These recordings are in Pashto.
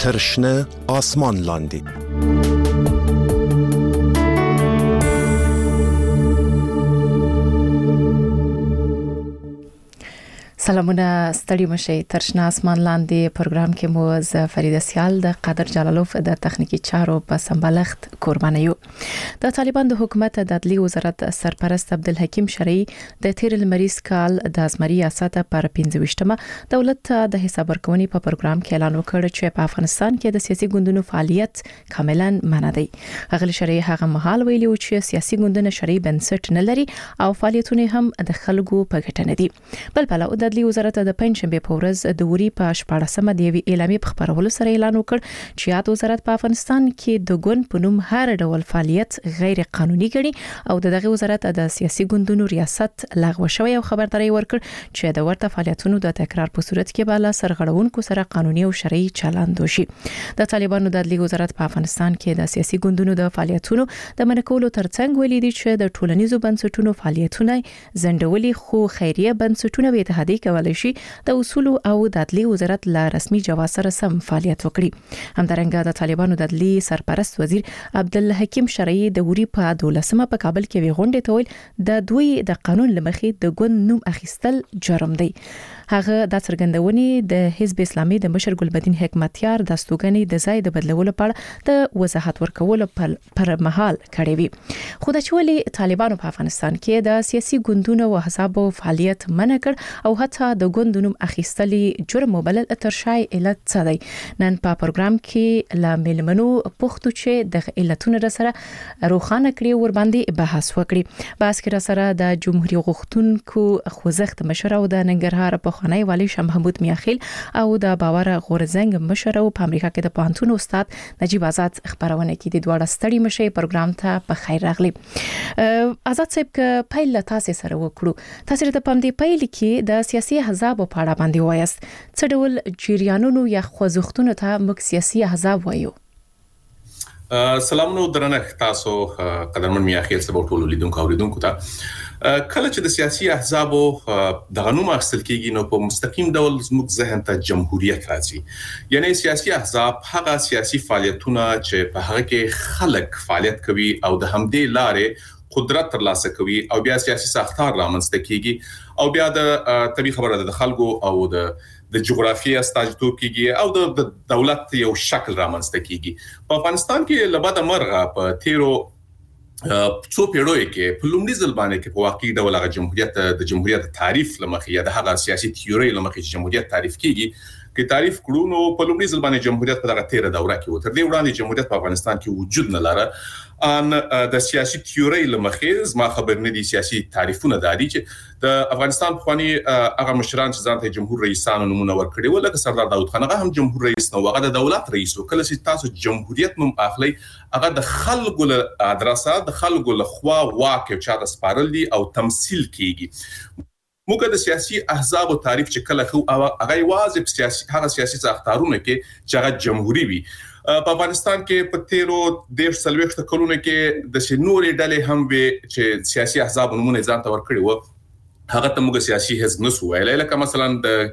تر شنه آسمان لاندې. سلامونه، ستړي مشئ. تر شنه آسمان لاندې پروګرام کې مو ز فریده سیال د قادر جلالوف د تخنیکی چارو په سمبالښت قرباني یو. د طالبان د حکومت د عدلي وزارت سرپرست عبدالحکیم شرعي د تیر لمریز کال د ازمري ریاست پر 25مه دولت د حساب ورکونې په پروګرام کې اعلان وکړ چې په افغانستان کې د سیاسي ګوندونو فعالیت کاملا منع دی. هغه شرعي هغه مهال ویلي و چې سیاسي ګوندونه شرعي بنسټ نه لري او فعالیتونه هم د خلکو په ګټه نه دي. بل بل د عدلي وزارت د پنځشنبه په ورځ د وری په 14مه د وی اعلامیه په خبرولو سره اعلان وکړ چې یاد وزارت په افغانستان کې د ګوند په نوم هر ډول فعالیت غیر قانوني ګڼي او دغه وزارت د سیاسي ګوندونو ریاست لغوه شوی او خبرداري ورکړ چې د ورته فعالیتونو د تکرار په صورت کې بالا سرغړونکو سره قانوني او شرعي چلند وشي. د طالبانو د عدلي وزارت په افغانستان کې د سیاسي ګوندونو د فعالیتونو د منکولو ترڅنګ ویلي دي چې د ټولنیزو بنسټونو فعالیتونه زندولي خو خیریه بنسټونه به اتحادیه کولای شي د اصول او د عدلي وزارت لا رسمي جواز سره سم فعالیت وکړي. همدارنګه د طالبانو د عدلي سرپرست وزیر عبدالحکیم شرعي د وری په 12مه په کابل کې ویغونډه تول د دوی د قانون لمخې د ګوند نوم اخیستل جرم دی. هغه د څرګندونې د حزب اسلامي د مشر ګلبدین حکمتیار د استوګنې د ځای د بدلولو په د وضاحت ورکولو پر مهال کړی وی. خو د چولي طالبانو په افغانستان کې د سیاسي ګوندونو او حسابو فعالیت منع کړ او حتی د ګوندونو اخیستلي جرم وبلل تر شای علت څه دی. نن په پروګرام کې لا ملمنو پښتو چې د علتونو سره روخانه کړی ور باندې بحث وکړي. بحث کې سره د جمهوریت غوښتونکو خوځښت مشر او د ننګرهار په خاني والي شاه محمود میاخیل او د باور غورزنګ مشر او په امریکا کې د پانتون استاد نجیب آزاد خبرونه کې د دوړه ستړي مشه پروګرام ته په خیر راغلی. آزاد صاحب ک پیل تاسو سره وکړو. تاسو ته پام دی پیل کې د سیاسي احزاب په اړه باندې وایست. څه ډول جریانونو یا خوځښتونو ته موږ سیاسي احزاب وایو؟ سلامونه درنښت تاسو قدرمن میاخیل سبا ټول لیدونکو اوریدونکو ته. کله چې د سیاسي احزابو د غنوم اخیستل کېږي نو په مستقیم ډول زموږ ذهن ته جمهوریت راځي. یعنی سیاسي احزاب هغه سیاسي فعالیتونه چې په هغه کې خلک فعالیت کوي او د همدې لارې قدرت ترلاسه کوي او بیا سیاسي ساختار رامنځته کیږي او بیا د طبي خبره د خلکو او د جغرافیه استازیتوب کیږي او د دولت یو شکل رامنځته کیږي. په افغانستان کې لباده مرغه په تیرو څو پیړیو کې په لومړي ځل باندې کې په واقعي ډول هغه د جمهوریت تعریف لمخې یا د هغه سیاسي تیوري لمخې جمهوریت تعریف کیږي. کې تعریف کړو نو په لومړي ځل باندې جمهوریت په دغه تیر دوره کې و. تر دې وړاندې جمهوریت په افغانستان کې وجود نه لرله. ان د سیاسي تیوري لمخې زما خبر نه دي سیاسي تعریفونه دادي چې د افغانستان خواني هغه مشران چې ځان ته جمهور رئیسانو نومونه ورکړي و لکه سردار داود خان هغه هم جمهور رئیس نو هغه د دولت رئیس و. کله چې تاسو جمهوریت نوم اخلي هغه د خلکو له ادرسه د خلکو له خوا واقع چاته سپارل دي او تمثيل کیږي. موږ د سیاسي احزاب او تعریف چې کله خو هغه واځي په سیاسي ساختارونه کې چې هغه جمهوریت وي. په افغانستان کې په تیرو د سلويخت کلونه کې د شنوري ډلې هم به چې سیاسي احزاب نمونه ځان ته ورکړي وو هغه ته موږ سیاسي حزب نسو ویلای. لکه مثلا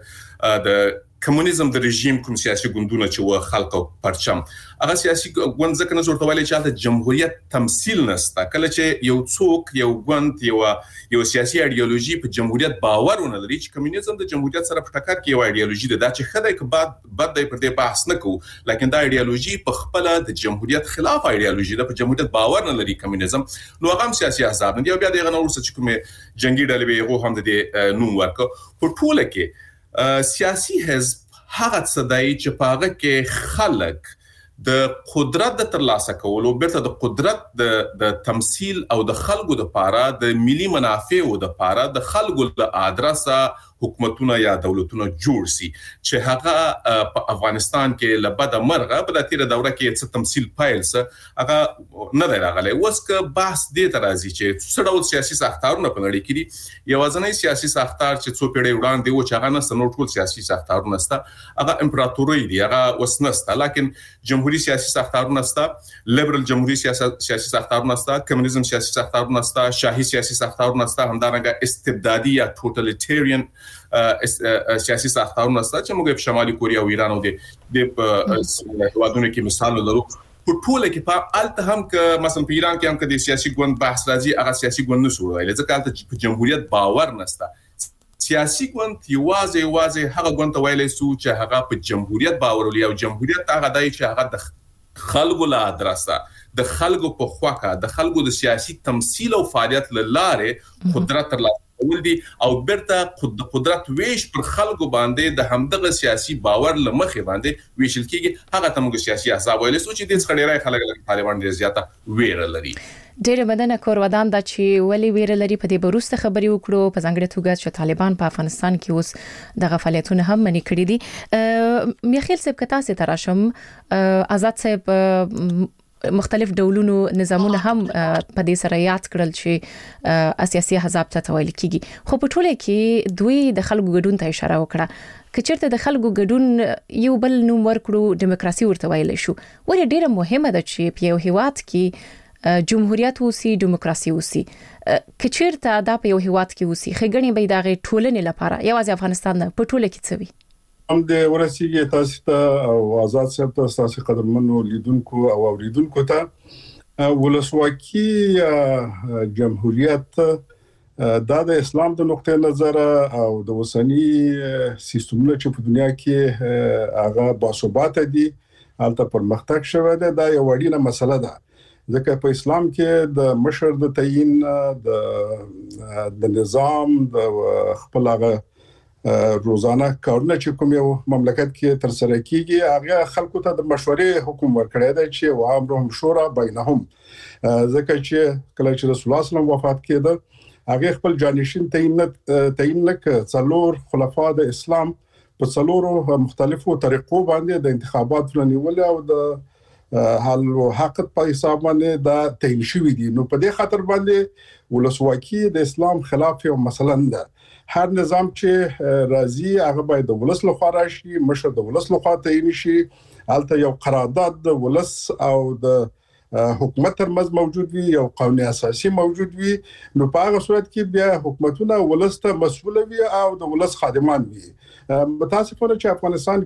د کمونیزم د رژیم کوم سیاسي ګوندونه چې و خلکو پرچم هغه سیاسي ګوند ځکه نه ورته ویلي چې د جمهوریت تمثيل نسته. کله چې یو څوک یو ګوند یو سیاسي ایدئولوژي په جمهوریت باور ونه لري چې کمونیزم د جمهوریت سره په ټکر کې یو ایدئولوژي ده چې خدای کې بعد د پر دې بحث نه کوو لکه دا ایدئولوژي په خپل د جمهوریت خلاف ایدئولوژي ده. په جمهوریت باور نه لري کمونیزم نو هغه سیاسي احزاب دي او بیا دغه نور څه چې کومه جنگي ډلې به هغه هم د نوم ورکو. په ټوله کې سیاسي حزب هغه څه دی چې په هغه کې خلک د قدرت د ترلاسه کولو بیرته د قدرت د تمثيل او د خلکو د پاره د ملي منافعو د پاره د خلکو له ادرسه حکومتونه یا دولتونه جوړ سي چې هغه په افغانستان کې لبد مرغه په د تیر دوره کې څه تمثيل پایل څه هغه نه دی راغلی. وسکه بحث دې ترازی چې څه ډول سیاسي ساختارونه په نړۍ کې دي. یوازنی سیاسي ساختار چې څو پیړۍ وړاندې و چې هغه نه سنور ټول سیاسي ساختارونه ستا هغه امپراتوري دي هغه وسنسته لکه جمهوریت سیاسي ساختارونه ستا لیبرل جمهوریت سیاسي ساختارونه ستا کمونیزم سیاسي ساختارونه ستا شاهي سیاسي ساختارونه ستا همدارنګه استبدادي یا ټوټالیټریان سیاسي ساختارونه ستاسو چې موږ په شمالي کوریا او ایران او د هیوادونو کې مثال لرو په ټوله کې په الته هم ک مثلا په ایران کې هم د سیاسي ګوند بحث راځي هغه سیاسي ګوند نشو ویل ځکه چې په جمهوریت باور نشته سیاسي ګوند یوازې هغه ګوند ته ویلې سو چې هغه په جمهوریت باور لري او جمهوریت هغه دای چې هغه د خلکو لا درسته د خلکو په خواکه د خلکو د سیاسي تمثيل او فعالیت لاره قدرت ترلاسه کول دي او برته قدرت ویش پر خلکو باندې د همدغه سیاسي باور لمخې باندې ویشل کیږي هغه تمغه سیاسي احزاب ویل سو چې د څخړې خلک طالبان ډیر زیاته ویره لري ډېر بدنه کورودان د چې ولی ویره لري په دې بروسته خبري وکړو په ځانګړي توګه چې طالبان په افغانستان کې اوس د غفلتونه هم منی کړی دي میخیل صاحب کتا سي تراشم آزاد صاحب مختلف ډولونو نظامونه هم په دې سره یاد کړل چې سیاسي احزاب ته ویل کیږي خو په ټوله کې دوی د خلکو ګډون ته اشاره وکړه کچېرته د خلکو ګډون یو بل نوم ورکړو دیموکراسي ورته ویل شو ولې ډیره مهمه ده چې په یو هیواد کې جمهوریت اوسي دیموکراسي اوسي کچېرته دا په یو هیواد کې اوسي خګنی به دغه ټولنې لپاره یوازې افغانستان په ټوله کې څوي هم د ورسیږي تاسو ته او آزاد صاحب تاسو قدرمنو لیدونکو او اوریدونکو ته ولسواکي جمهوریت دا د اسلام د نقطې نظر او د وسنی سیستمونو چې په دنیا کې هغه باثبات دي البته پرمختګ شوه دا یو وړینه مسله ده ځکه په اسلام کې د مشر د تعیین د نظام د خپل هغه روزانه کارونه چې کوم یو مملکت کې تر سره کیږي هغه خلکو ته د مشورې حکم ورکړی دی چې وامرهم شورا بینهم ځکه چې کله چې رسول الله صلی الله علیه وسلم وفات کېده هغه خپل جانشین تعیین لک څلور خلفا د اسلام په څلورو مختلفو طریقو باندې د انتخاباتو نیول او د حل او حق په حساب باندې دا تعیین شوی دي نو په دې خاطر باندې ولسواکي د اسلام خلاف یو مثلا ده هر نظام چې راځي هغه باید د ولس لخوا راشي مشر د ولس لخوا تعیین شي البته یو قرارداد د ولس او د حکومت ترمنځ موجود وي یو قانون اساسي موجود وي نو په هغه صورت کې بیا حکومتونه ولس ته مسؤل وي او د ولس خادمان وي متاسفانه چې افغانستان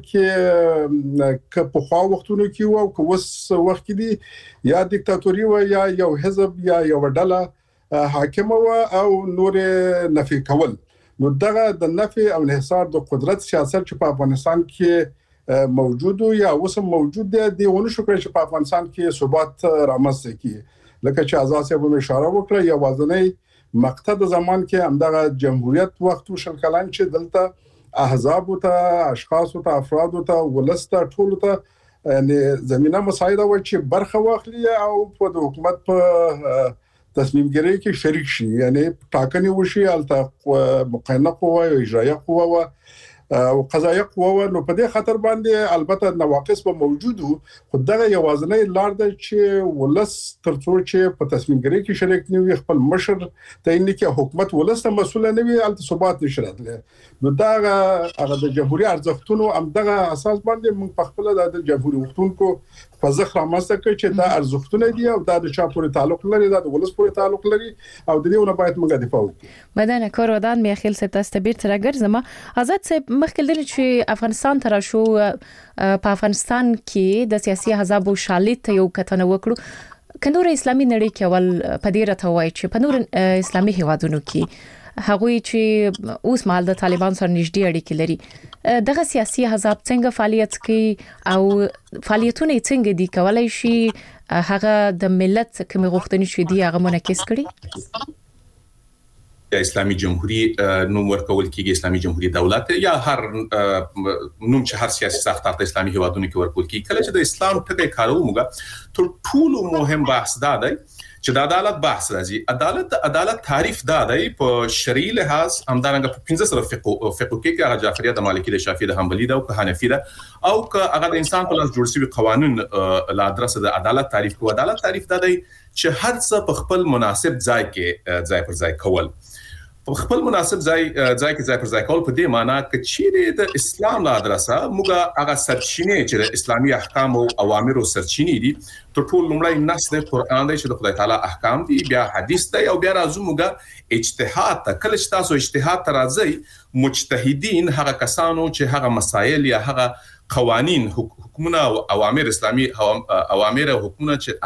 کې په خوا وختونو کې او که وس وخت کې دي یا دیکتاتوري و یا یو حزب یا یو ډله حاکم و او نور نفي کول نو دغه د نفي او انحصار د قدرت سیاست چې په افغانستان کې موجود یا اوس موجود دی ونه شو کړی چې په افغانستان کې ثبات رامنځته کړي لکه چې آزاد صاحب اشاره وکړه یو وازنۍ مقطع د زمان کې همدغه جمهوریت وخت وشل کلان چې دلته احزاب ته اشخاص ته افراد ته ولسته ټول ته یعنی زمينه مساعده و چې برخه واخلي او په حکومت په تصمیم ګیری کې شریک شي یعنی ټاکنې وشي البته مقننه قوه او اجرایه قوه او قضایه قوه نو په دې خاطر باندې البته نواقص به موجود خو دغه یوازنۍ لار ده چې ولس ترڅو چې په تصمیم ګیری کې شریک نه وي خپل مشر تعیین کې حکومت ولس ته مسؤل نه وي البته ثبات نشرت نو دا هغه د جمهوریت ارزښتونو هم دغه اساس باندې موږ په خپل د جمهوریت وختونکو په ځخره ماسته کې چې دا ارزښتونه دي او دا د چا پورې تعلق لري دا د ولس پورې تعلق لري او د دې نه باید موږ دفاع وکړو بدن کورودان میخیل صاحب تاسو تبیر تر ګرځم آزاد صاحب مخکې دل چې افغانستان تر شو په افغانستان کې د سیاسي احزاب او شالید یو کتنه وکړو کنور اسلامي نړۍ کې ول پدیره ته وای چې په نور اسلامي هیوادونو کې هغوی چې اوس مال د طالبان سره نږدې اړیکې لري دغه سیاسي احزاب څنګه فعالیت کوي او فعالیتونه څنګه دي کولای شي هغه د ملت کوم غوښتنې شې دي هغه منعکس کړي اسلامي جمهوریت نوم ورکول کېږي اسلامي جمهوریت دولت یا هر نوم چې هر سیاسي ساختار ته اسلامي هیوادونو کې ورکول کېږي کله چې د اسلام ټکی کارو موږ تر ټولو مهم بحث دا دی چې د عدالت بحث راځي عدالت تعریف دا دی په شرعي لحاظ همدارنګه په 15 سره فقه کې هغه جعفریه د مالکی د شافعي د حنبلي د او حنفي د او که هغه د انسان په لاس جوړ شوی قوانين لا ادرسه د عدالت تعریف کوي عدالت تعریف دا دی چې هر څه په خپل مناسب ځای کې ځای پر ځای کول په خپل مناسب ځای کې ځای پر ځای کول په دې معنی چې چیرې د اسلام لا ادرسه موږ هغه سرچینه چې د اسلامي احکام او اوامر سرچینې دي ټول لومړی نص د قران دی چې د خدای تعالی احکام دي بیا حدیث دی او بیا راځو موږ اجتهاد ته کله چې تاسو اجتهاد ته راځي مجتهدین هغه کسانو چې هغه مسایل یا هغه قوانین حکومونه او اوامر اسلامي اوامر حکومونه چې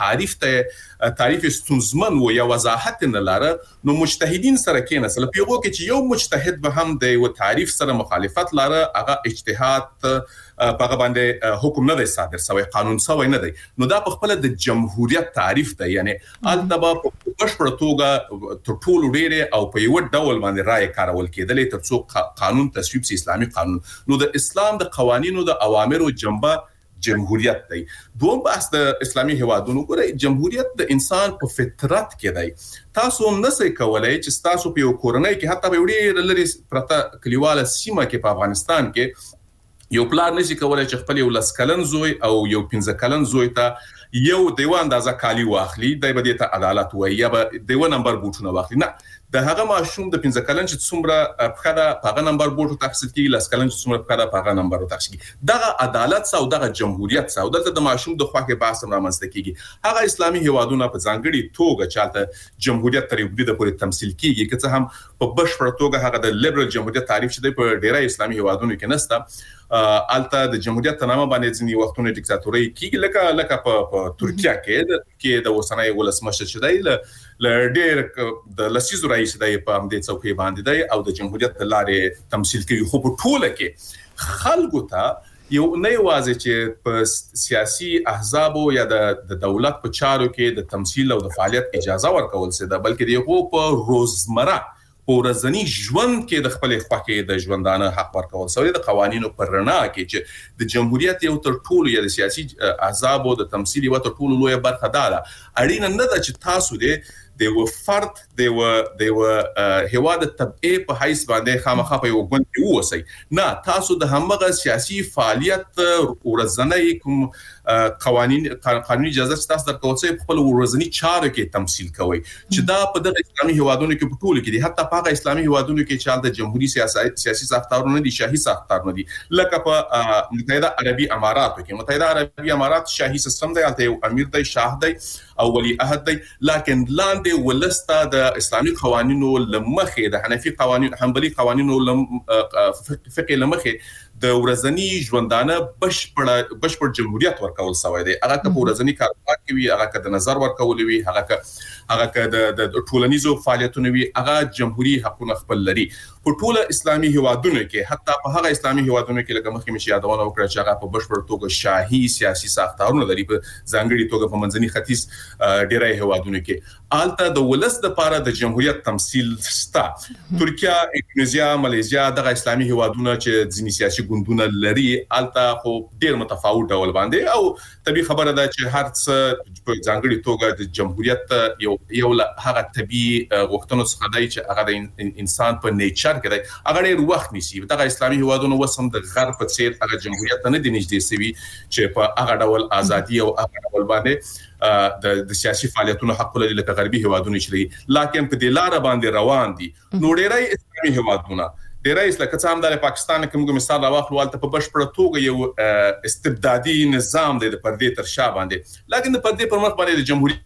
هغه تعریف ستونزمن و یا وضاحت نه لاره نو مجتهدین سره کې نسل پیغو کې چې یو مجتهد به هم د یو تعریف سره مخالفت لاره هغه اجتهاد په باندې حکم نه دی صادر شوی قانون شوی نه دی نو دا په خپل د جمهوریت تعریف دی یعنی التبا په بشپړ توګه تر ټولو ډېر او په یو ډول باندې رائے کارول کېدلې تر څو قانون تصویب سي اسلامي قانون نو د اسلام د قوانینو د اوامرو جنبه جمهوریت دی دوم بحث د اسلامي هوادونو ګورئ جمهوریت د انسان په فطرت کې دی تاسو هم نسئ کولای چې تاسو په یو کورنۍ کې حتی په وړي لري پرته کلیواله سیمه کې په افغانستان کې یو پلان نشي کولای چې خپل یو لسکلن زوی او یو 15 کلن زوی ته یو دیوه اندازه کالی واخلي د بده ته عدالت وایي یا دیوه نمبر بوټونه واخلي نه د هغه ماشوم د 15 کلن چې څومره پخدا هغه نمبر بوټو تخصیص کیږي لسکلن چې څومره پخدا هغه نمبر تخصیص کیږي دغه عدالت او دغه جمهوریت او د ماشوم د خواخې بحث رامنځته کیږي هغه اسلامي هوادونه په ځانګړي توګه چالت جمهوریت تر یو د پورې تمثيل کیږي که څه هم په بشپړ توګه هغه د لیبرل جمهوریت تعریف شته په ډیری اسلامي هوادونو کې نسته الته د جمهوریت تنامه باندې ځنی وختونه ډیکټاتوري کیږي لکه په ترکیه کې د وسنۍ ولسمشر شدی لډیر د لسیزو رئیس دی په امدې څوکۍ باندې دی او د جمهوریت د لارې تمثيل کوي خو په ټوله کې خلکو ته یو نه یوازې چې په سیاسي احزابو یا د دولت په چارو کې د تمثيل او د فعالیت اجازه ورکول سي دا بلکې دغه په روزمره ورځنی ژوند کې د خپل خواخې د ژوندانه حق ورکول سوی د قوانینو پر رڼا کې چې د جمهوریت یو تر ټولو یا د سیاسي احزابو د تمثيل یو تر ټولو لوی برخه ده اړینه نه ده چې تاسو د یو فرد د یو هواد تبعه په حیث باندې خامخا په یو ګوند کې ووسی نه تاسو د همغه سیاسي فعالیت ورځنی کوم قانوني اجازه تاسو درکول سي خپل ورځنی چارو کې تمثيل کوي چې دا په د اسلامي هوادونو کې په ټولو کې دي حتی په اسلامي هوادونو کې چې د جمهوریت سیاسي ساختارونه دي شاهي ساختارونه دي لکه په متحده عربي اماراتو کې متحده عربي امارات شاهي سیستم دی البته یو امیر دی شاه دی او ولی عهد دی لکن لاندې ولستا د اسلامي قوانینو لمخې د حنفي قوانینو حنبلي قوانینو فقه لمخې د ورځنی ژوندانه بشپړ جمهوریت ورکول سوی دی هغه په ورځنی کاروبار کې وي هغه د نظر ورکول وي هغه د ټولنیزو فعالیتونو وي هغه جمهوریت حقونه خپل لري په ټوله اسلامي هوادونو کې حتی په هغه اسلامي هوادونو کې لکه مخکې مشي یادونه وکړه چې هغه په بشپړ توګه شاهي سیاسي ساختارونه لري په ځانګړي توګه په منځني ختیځ ډیری هوادونو کې الته د ولس د پاره د جمهوریت تمثيل ستا ترکیه انډونیزیا ماليزیا دغه اسلامي هوادونه چې ځینی سیاسي ګوندونه لري الته خو ډیر متفاوت ډول باندې او طبي خبره ده چې هر څه په ځانګړي توګه د جمهوریت یو هغه طبي غوښتنو څخه دی چې هغه د انسان په نیچر کې دی هغه ډیر وخت نیسي دغه اسلامي هوادونه وسم د غرب په څیر هغه جمهوریت نه دی نږدې سوي چې په هغه ډول ازادي او هغه ډول باندې د سیاسي فعالیتونو حق لري لکه غربي هوادونه چې لري لکه په دلاره باندې روان دي نو ډیرای اسلامي هوادونه ډیرای لکه څنګه د پاکستان کوم مثال راوخلو ولته په بشپړ توګه یو استبدادي نظام دی د پردې تر شا باندې لکه د پردې پر مخ باندې د جمهوریت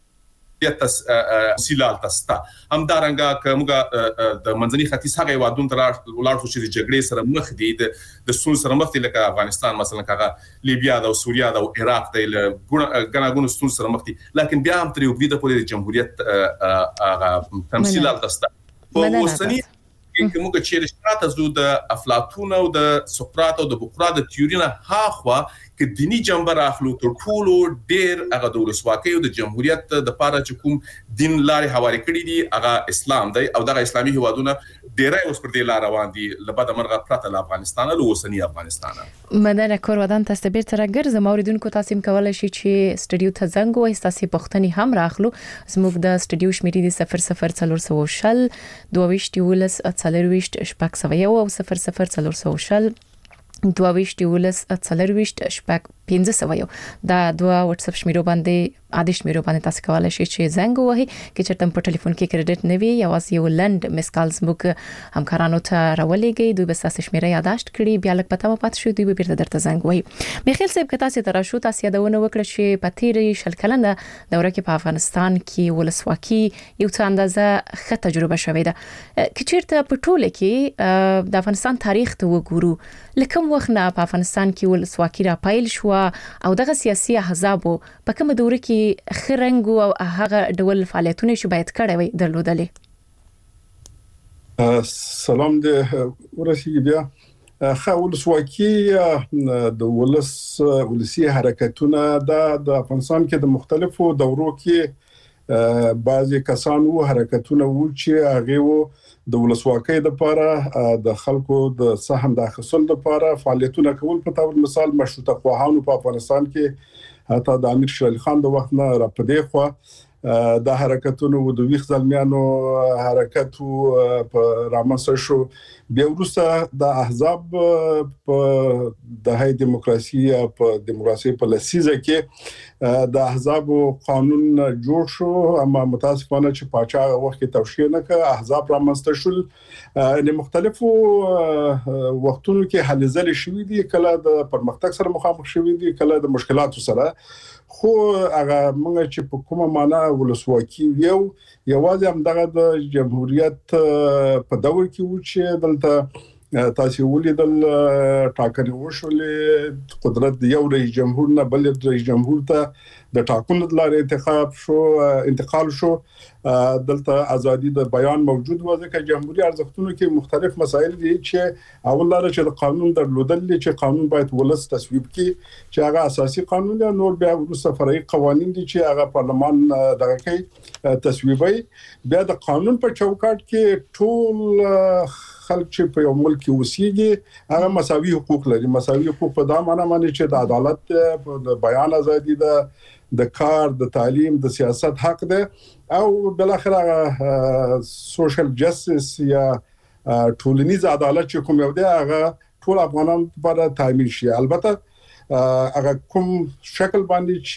سیلال تستا همدارنګه کومه د منځني ختیځ هغه وادون تر ولار شو چې جګړې سره مخ دي د سون سره مخ دي لکه افغانستان مثلا هغه لیبیا او سوریا او عراق د غناګونو سون سره مخ دي لکه بیا هم تر یو بده پورې جمهوریت هغه تمثيلات تستا په اوسنی کې موږ چې رښتیا زو د افلاطون او د سقراط او د بوقراط د تیورینه هاخوا کې دینی جنبه راخلو تر ټولو ډیر هغه د ولسواکۍ او د جمهوریت د پاره چې کوم دین لارې حواله کړی دي هغه اسلام دی او دغه اسلامي هوادونه ډیرای اوس پر دې لار روان دي لبد مرغه پرته له افغانستان له اوسنی افغانستان مدنه کور ودان تاسو به تر ګرځ موریدونکو تاسو کولای شي چې سټډیو ته زنګ وای تاسو پښتني هم راخلو زموږ د سټډیو شمیرې د 00 شل 22 څلرويشت شپږ سوي او 00 400 22 څلرويشت شپږ 1501 دا دوه واتس اپ شمیرو باندې عادي شمیرو باندې تاسو کولای شئ چې زنګ ووهئ کې چې تم په ټلیفون کې کریډټ نه وي یا واسه یو لند مس کالز موږ همکارانو ته راولېږي دوی به تاسو شمیره یاداشت کړي بیا لکه پته مو پات شو دوی به بیرته درته زنګ ووهي میخیل صاحب که تاسو تر شو تاسو یادونه وکړه چې په تیرې شل کلنه دوره کې په افغانستان کې ولسواکي یو څه اندازه ښه تجربه شوې ده چې چیرته په ټوله کې د افغانستان تاریخ ته وګورو لکه وخت نه په افغانستان کې ولسواکي را پایل شو او دغه سیاسي احزاب په کومه دوره کې خرنګ او هغه ډول فعالیتونه چې باید کړی وي درلودلې. سلام دې ورسیږي بیا ولسواکي د ولسی حرکتونه د افغانستان کې د مختلفو دورو کې بعضي کسانو حرکتونه وو چې هغه د ولسواکۍ لپاره د خلکو د سهم د حاصل لپاره فعالیتونه کول په تور مثال مشروطه خواهانو په افغانستان کې حتی د امیر شیر علي خان د وخت نه را پدې خو د حرکتونو د ویښ ځلمیانو حرکت په رامنځته شو بیا وروسته د احزاب په د هي دیموکراسي په لسیزه کې د احزاب قانون جوړ شو اما متاسفانه چې پاچا وخت کې توشیح نه کړ احزاب رامنځته شول د مختلفو وختونو کې حل ځل شوې دي کله د پرمختګ سره مخامخ شوې دي کله د مشکلاتو سره خو هغه موږ چې په کومه معنا ولسواکي یوازې هم دغه د جمهوریت په دور کې و چې دلته تاسو ولیدل ټاکنې وشولې قدرت د یو رئیس جمهور نه بل رئیس جمهور ته د ټاکنو لپاره انتقال شو دلته ازادي د بیان موجود و ځکه جمهوریت ارزښتونو کې مختلف مسایل دي چې اول لاره چې د قانون درلودل چې قانون باید ولس تصویب کړي چې هغه اساسي قانون دی نور بیا وروسته فرعي قوانين دي چې هغه پارلمان دغه کوي تصویبي بیا د قانون په چوکاټ کې ټول خلک چې په یو ملک کې اوسېږي هغه مساوي حقوق لري مساوي حقوق په دا معنی چې د عدالت د بیان ازادي د کار د تعلیم د سیاست حق ده او بل اخر سوشل جسټس یا ټولنیز عدالت چې کوم یو دی هغه ټول افغانان لپاره تامین شي البته هغه کوم شکل باندې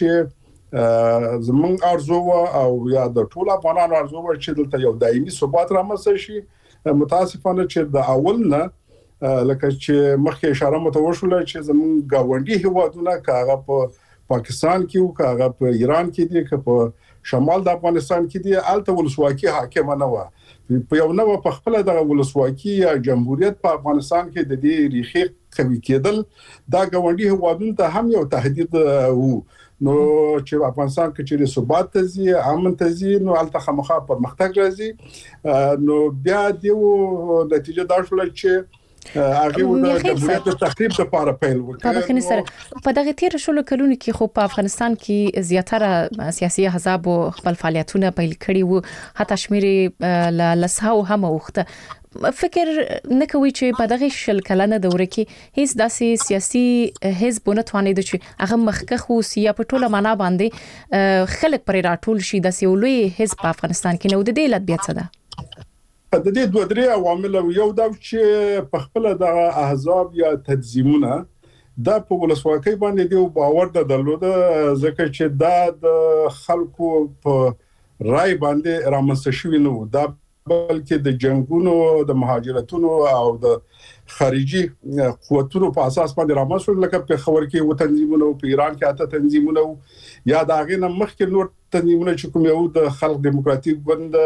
چې زمون ارزو او یا د ټول افغانانو ارزو چې دلته یو دایمي ثبات رامنځته شي متاسفانه چې د اول نه لکه چې مخکې اشاره متوشله چې زمون گاونډي هیوادونه کاغه په پاکستان کې او کاغه په ایران کې دي که په شمال د افغانستان کې دي الته ولسواکي حاکم نه و په یو نو په خپل د ولسواکي یا جمهوریت په افغانستان کې د دې ریخي قوي کېدل دا گاونډي هیوادونو ته هم یو تهدید وو نو چې افغانستان کې چې ثبات تزي امن تزي نو الته خامخا پرمختګ راځي نو بیا دیو نتیجه دا شول چې هغه د جمهوریت د تخریب لپاره پیل وکړ په دغه تیر شلو کلونو کې خو په افغانستان کې زیاتره سیاسي احزاب خپل فعالیتونه پیل کړي وو حتی شمیر لسهاو هم وخته فکر نه کوي چې په دغه شل کلنه دوره کې هیڅ داسې سیاسي حزب نه توانید چې هغه مخکخ او سیا په ټوله معنا باندې خلک پر راټول شي د سیولوي حزب په افغانستان کې نو د دې لټ بیا څه ده د دې دوه درې عوامل یو دا چې په خپل د احزاب یا تنظیمونه د په ولسواکۍ باندې دی باور درلوده ځکه چې دا د خلکو په رای باندې رامنځته شوی نو دا بلکې د جنگونو د مهاجرتونو او د خارجي قوتونو په اساس باندې رامنځته لکه په خبر کې و تنظیمونه په ایران کې اته تنظیمونه یا دا غینه مخکې نور تنظیمونه چې کوم یو د خلق دیموکراتیک ګوند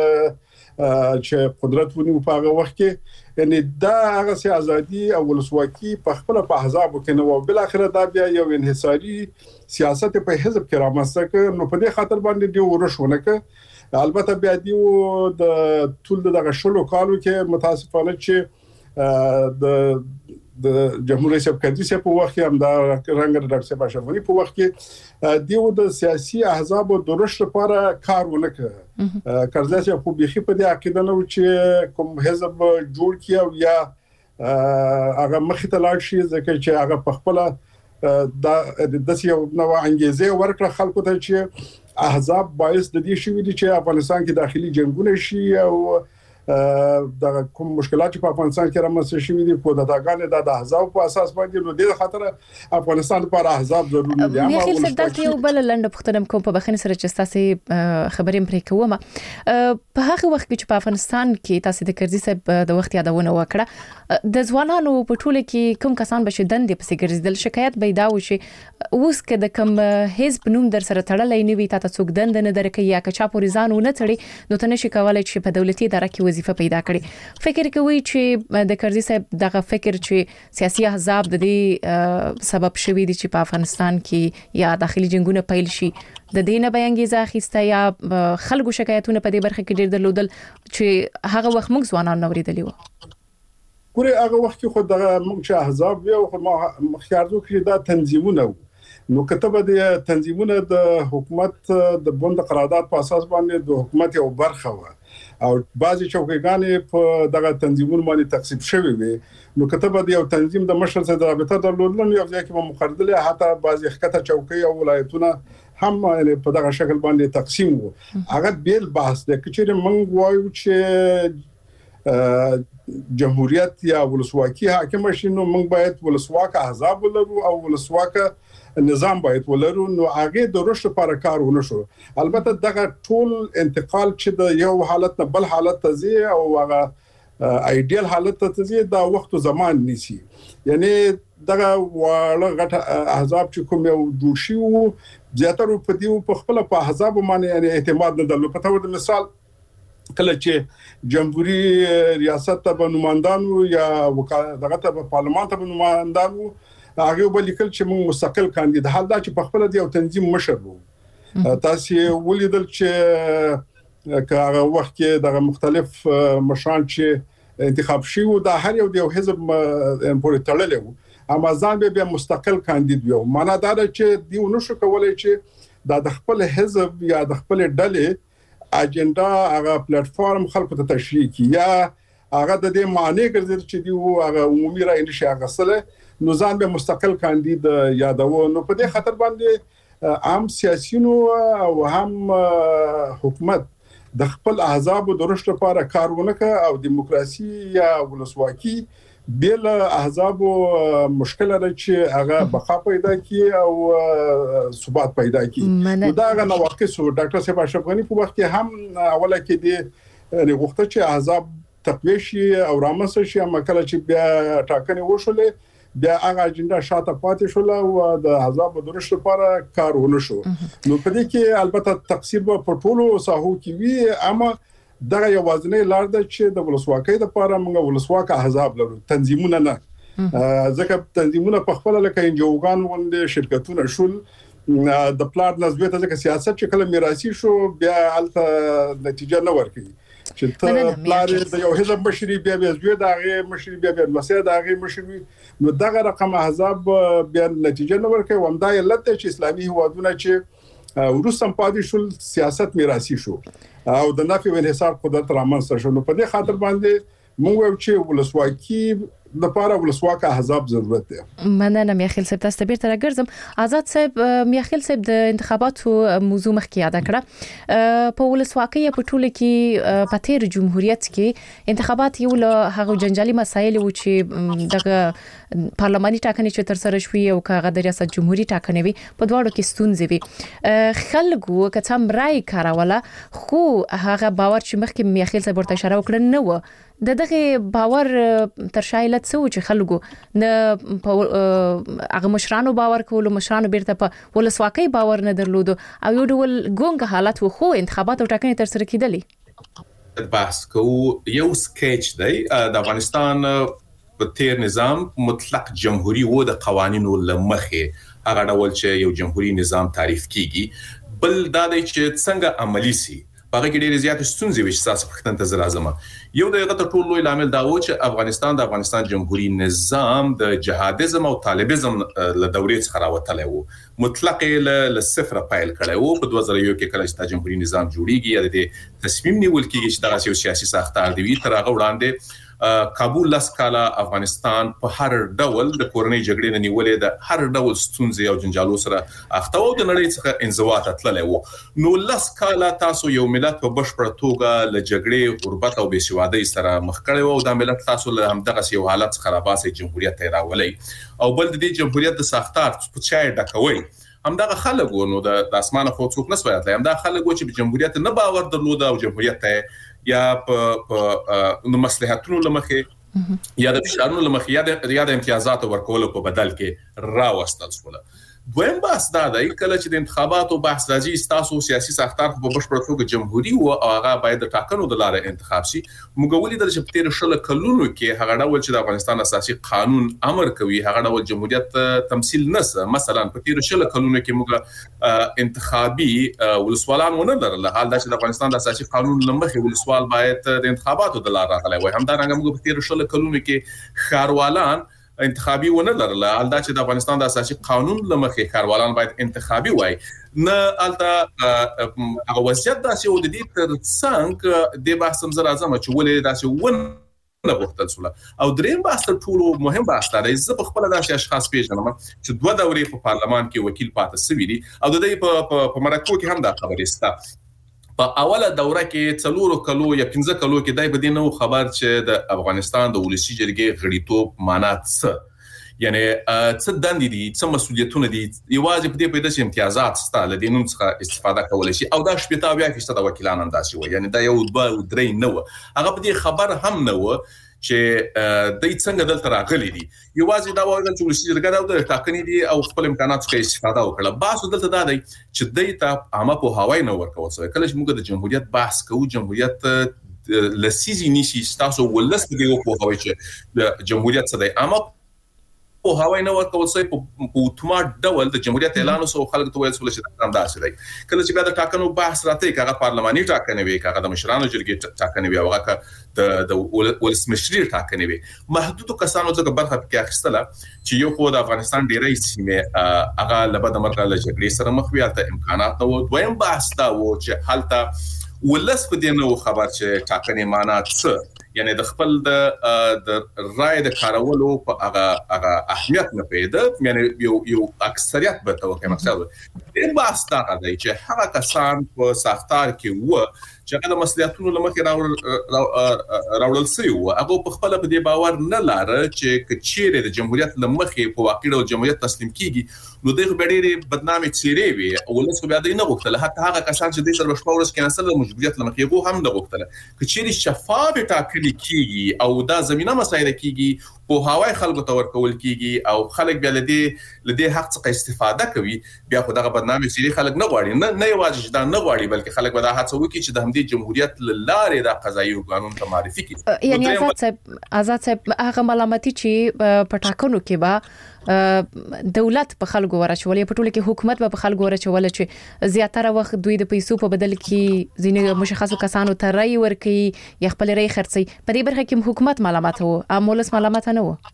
چې قدرت ونیو په هغه وخت کې یعنی دا هغه سي ازادي او ولسواکي په خپل په احزاب کې نو بل اخر دا بیا یو انحصاري سیاست په حزب کې رامنځته کړ نو په دې خاطر باندې دی ورشونه ک البته بیا دی د ټول دغه شلو کالو کې متاسفانه چې د جمهوریت رئیس کندي په وخت کې هم دا رنګ د ډاکټر صاحب اشرف غنی په وخت کې دیو د سیاسي احزاب د رشد لپاره کار ونکړ کرزی په بيخي په دې عقیده نو چې کوم حزب جوړ کیو یا هغه مخ ته لاړ شي ځکه چې هغه په خپل د یو نو انګیزه ورکړه خلکو ته چې احزاب باعث د دې شوې دي چې افغانستان کې داخلي جنگونه شي او د کوم مشکلات په افغانستان کې رامنځته شوي دي په دغه د احزاب په اساس باندې نو د خاطر افغانستان لپاره احزاب ضروري دي. اما ولې یو بل لنډ پختنم کوم په بخښنې سره چې تاسو خبرې پرې کوم په هغه وخت کې چې په افغانستان کې تاسو د کرزي صاحب د وخت یادونه وکړه د ځوانانو په ټوله کې کوم کسان به شدند په ګرځیدل شکایت پیدا وشي اوس کې د کوم حزب نوم در سره تړلې نه وي تاسو څوک دند نه درکې یا که چا پورې ځان ونه تړي نو ته نشي کولای چې په دولتي اداره کې وظیفه پیدا کړي. فکر کوي چې د کرزي صاحب دغه فکر چې سیاسي احزاب د دې سبب شوي دي چې په افغانستان کې یا داخلي جنگونه پیل شي د دینه بیانګیزه اخیسته یا خلکو شکایتونه په دې برخه کې ډیر درلودل چې هغه وخت موږ ځوانان نوریدلی وو. ګوره هغه وخت کې خو د موږ چې احزاب یو خو مخکارو کې دا تنظیمونه نو کتابه د تنظیمونه د حکومت د بند قرارداد په اساس باندې د حکومت یو برخه و او بعضی چوکیګانې په دغه تنظیمونو باندې تقسیم شوی وي نو کتابه د یو تنظیم د مشر سره د رابطه درلودل یو ځکه چې مقرره حتی بعضی خطه چوکۍ او ولایتونه هم په دغه شکل باندې تقسیم وو. هغه بیل بحث د کچېره موږ وایو چې جمهوریت یا ولسواکي حاکم شي نو موږ باید ولسواک احزاب ولرو او ولسواک نظام باید ولرو نو هغه د رشد لپاره کار ونه شو. البته دغه ټول انتقال چې د یو حالت نه بل حالت ته ځي او هغه ایډیال حالت ته ځي دا وخت او زمان نیسي. یعنی دغه واړه غټ احزاب چې کوم یو دوشي وو زیاتره په دیو په خپل په احزاب باندې یعنی اعتماد نه درلود. په تور مثال کله چې جمهوریت ریاست ته نمائندانو یا دغه ته پارلمان ته نمائندانو هغه ولیکل چې موږ مستقل کاندید حال دا چې په خپل د یو تنظیم مشر وو تاسو ولیدل چې هغه وخت کې د مختلف مشران چې انتخاب شوه دا هر یو حزب پورې تړلی وو اما ځان به مستقل کاندید وو. معنا دا چې دیو نشو کولای چې د خپل حزب یا د خپل ډلې اجنډا هغه پلیټ فارم خلکو ته تشریح کی یا هغه د دې معنی ګرځي چې دیو هغه عمومي رائے نشي غسله نو ځان به مستقل کاندید یادو. نو په دې خاطر باندې عام سیاسيونو او هم حکومت د خپل احزاب د رشد لپاره کارونه کوي او دیموکراسي یا ولسواکي بل احزاب مشکل لري چې هغه بقا پیدا کی او ثبات پیدا کی. نو دا غو نواقص ډاکټر صاحب اشرف غنی په وخت کې هم اوله کې دی غوښته چې احزاب تقویه شي او رامنځته شي اما کله چې بیا ټاکنې وشولې بیا هغه اجنډا شاته پاتې شول او د احزاب د رشد لپاره کار ونه شو. نو په دې کې البته تقصیر په ټولو ساحو کې وی اما دغه یوازنی لار ده چې د ولسواکۍ لپاره موږ ولسواک احزاب لرو تنظیمونه نه ځکه تنظیمونه په خپل لکه انجوګان وند شرکتونه شول د پلان نسبت ځکه سیاست چې کله میراثي شو بیا الته نتیجه نه ورکړي چې ته پلان د یو حزب مشري بیا زوی دغه مشري بیا مسیر دغه مشري نو دغه رقم احزاب بیا نتیجه نه ورکړي ومدا علت چې اسلامي هوادونه چې ورسم پاتې شول سیاست میراثي شو او د نفي او انحصار قدرت رامنځته شو. نو په دې خاطر باندې موږ چې ولسواکي د لپاره ولسواک احزاب ضرورت دی. مننه میاخیل صاحب تاسو بیرته راګرځم. آزاد صاحب میاخیل صاحب د انتخاباتو موضوع مخکې یاد کړه په ولسواکۍ په ټوله کې په تیر جمهوریت کې انتخابات یو له هغه جنجالي مسایل و چې دغه پارلماني ټاکنې چې تر سره شوې او کاغه د ریاست جمهوریت ټاکنې وي په دواړو کې ستونزې وي خلکو که څم رائے کاروله خو هغه باور چې مخکې میاخیل صاحب ورته اشاره وکړه نه و دغه باور تر شایلت سو چې خلکو نه هغه مشرانو باور کول مشرانو بیرته په ولسواکۍ باور نه درلود او یو ډول ګونګ حالت و خو انتخابات او ټاکنې تر سره کیدلې. بحث کو یو سکیچ دی د افغانستان په تیر نظام مطلق جمهوریت و د قوانینو لمخه هغه ډول چې یو جمهوریت نظام تعریف کیږي بل دا دی چې څنګه عملی سي هغه کې ډېر زیات ستونزې وي چې تاسو پختن ته زرازمه یو دغه ټول لوی عامل دا و چې د افغانستان جمهوریت نظام د جهادیزم او طالبیزم له دورې څخه راوتلی و مطلق له صفر پایل کړی و په 2001 کې کله چې جمهوریت نظام جوړیږي یا د تصمیم نیول کېږي چې دغه سیاسي ساختار دی تر هغه وړاندې کابل لاس کاله افغانستان په هر ډول د کورنۍ جګړې نه نیولې د هر ډول ستونزې او جنجالو سره اخته و د نړۍ څخه انزوا ته تللی و. نو لاس کاله تاسو یو ملت په بشپړه توګه له جګړې غربت او بېسوادۍ سره مخ کړی و او دا ملت تاسو له همدغه یو حالت څخه راباسي جمهوریت ته راولي او بل د دې جمهوریت د ساختار په چای ډکوي همدغه خلک و. نو د اسمانه خو څوک نسوي اتلای همدغه خلک و چې په جمهوریت نه باور درلود او جمهوریت ته یا په مصلحتونو لمخې یا د فشارونو لمخې یا د امتیازاتو ورکولو په بدل کې راوستل شول. دویم بحث دا دی کله چې د انتخاباتو بحث راځي ستاسو سیاسي ساختار په بشپړه توګه جمهوریت او هغه باید د ټاکنو د لارې انتخاب شي. موږ ولیدل چې په تیر شل کلونو کې هغه ډول چې د افغانستان اساسي قانون امر کوي هغه ډول جمهوریت تمثيل نس. مثلا په تیر شل کلونو کې موږ انتخابي ولسوالان ونه لرل حال دا چې د افغانستان د اساسي قانون لمخې ولسوال باید د انتخاباتو د لارې راغلی وي. همدارنګه موږ په تیر شل کلونو کې ښاروالان انتخابي ونه لرله حال دا چې د افغانستان د اساسي قانون لمخې ښاروالان باید انتخابي وای نه الته هغه وضعیت داسې و د دې تر څنګ د بحث هم زه راځم چې ولې داسې ونه غوښتل شول. او دریم بحث تر ټولو مهم بحث دی زه په خپله داسې اشخاص پیژنم چې 2 دورې په پارلمان کې وکیل پاتې شوي دي او د دې په مرکو کې هم دا خبرې شته. په اوله دوره کې 4 کلو یا 15 کلو کې دای په دې نو خبر چې د افغانستان د ولسی جرګې غړیتوب معنا څه یعنی څه دندې دي څه مسولیتونه دي یوازې په دې پیدا چې امتیازات ستاله د نوم څخه استفاده کولای شي او دا 80% د وکیلانو انداسي و یعنی دا یو 2 3 نه و هغه په دې خبر هم نه و چې د څنګه دلته راغلي دي یوازې دا وایي چې ولسی جرګه د ټاکنې دي او خپل امکانات څخه استفاده وکړه. باسو دلته دا دی چې دایته عامه په هوای نه ورکول شوی. کله چې موږ د جمهوریت بحث کوو جمهوریت لسیزي نشي تاسو ولست دی په هوای چې د جمهوریت څخه عامه په هوای نه ورکول شوی په اتومات ډول د جمهوریت اعلان وسو خلک ته ویل شول چې دا داسې دی. کله چې بیا د ټاکنو بحث راته هغه پارلماني ټاکنې وي هغه د مشرانو جرګې ټاکنې وي هغه د ولسمشري ټاکنې وي محدود کسانو څخه برخه کې اخیستله چې یو خو د افغانستان ډیری سیمه هغه لبد مرګه له جګړې سره مخ وي ته امکانات نو دویم بحث دا و چې حالته ولس په دې نو خبر چې ټاکنې معنا څه یعنی د خپل د رائے د کارولو په هغه اهمیت نه پیدا یعنی یو اکثریت به توګه مقصد د بحث دا دی چې هغه کسان په ساختار کې و چې هغه د مسؤلیتونو لمخې راوړل شوی و هغه په خپل په دې باور نه لاره چې کچېره د جمهوریت لمخې په واقع ډول جمهوریت تسلیم کیږي نو دغه ډېرې بدنامي چیرې وي او ولس بیا د نه غوښتل حتی هغه کسان چې د سر بشپړ ورس کې نسل د مجبوریت لمخې غو هم نه غوښتل کچېره شفاف ټاکنې کیږي او دا زمينه مسایده کیږي په هوای خلکو ته ورکول کیږي او خلک بیا لدی حق څخه استفاده کوي بیا خو دغه بدنامي سری خلک نه غواړي نه یوازې دا نه غواړي بلکې خلک به دا هڅه وکړي چې د همدې جمهوریت لاره د قضایي قانون ته معرفي کړي. یعنی آزاد صاحب هغه ملامتي چې په ټاکنو کې به دولت په خلکو ورچولې په ټوله کې حکومت په خلکو ورچول چې زیاتره وخت دوی د پیسو په بدل کې ځینې مشخصو کسانو ته رای ورکي یا خپل رای خرڅي په دې برخه کې حکومت ملامت وو امولس ملامت نه وو.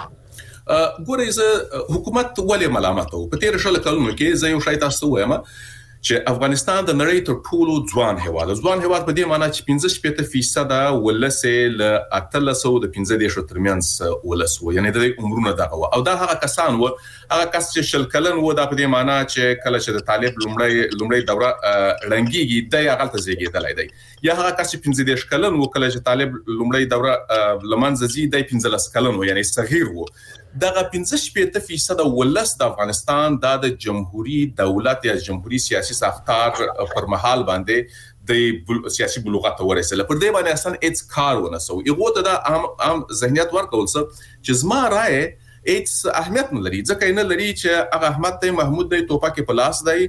ګورئ زه حکومت ولې ملامت وو په تیر شل کلونو کې زه یو شای تاسو وایم چې افغانستان د نړۍ تر ټولو ځوان هیواد په دې معنی چې 15% ولسه ل 815 ترمنځ ولسو یعنی د عمرونو دغه او دا هغه کسان و هغه کس چې شل کلن و دا په دې معنی چې کله چې د طالب لومړی دوره رنګيږي د هغه تزيګیدلای دی یا هغه کس چې 15 کلن و کله چې طالب لومړی دوره لمنځ زی دی 15 کلن و یعنی صغیر و دغه 15% ولس د افغانستان د جمهوریت دولت یا جمهوریت سیاسي ساختار پر مهال باندې د سیاسي بلوغت ورسله پر دې باندې اصلا اټس کار ونه سو یو ته د عام ذهنیت ورکول څه چې زما رائے اټس اهمیت نه لري ځکه نه لري چې هغه احمد ته محمود د توپک په لاس دی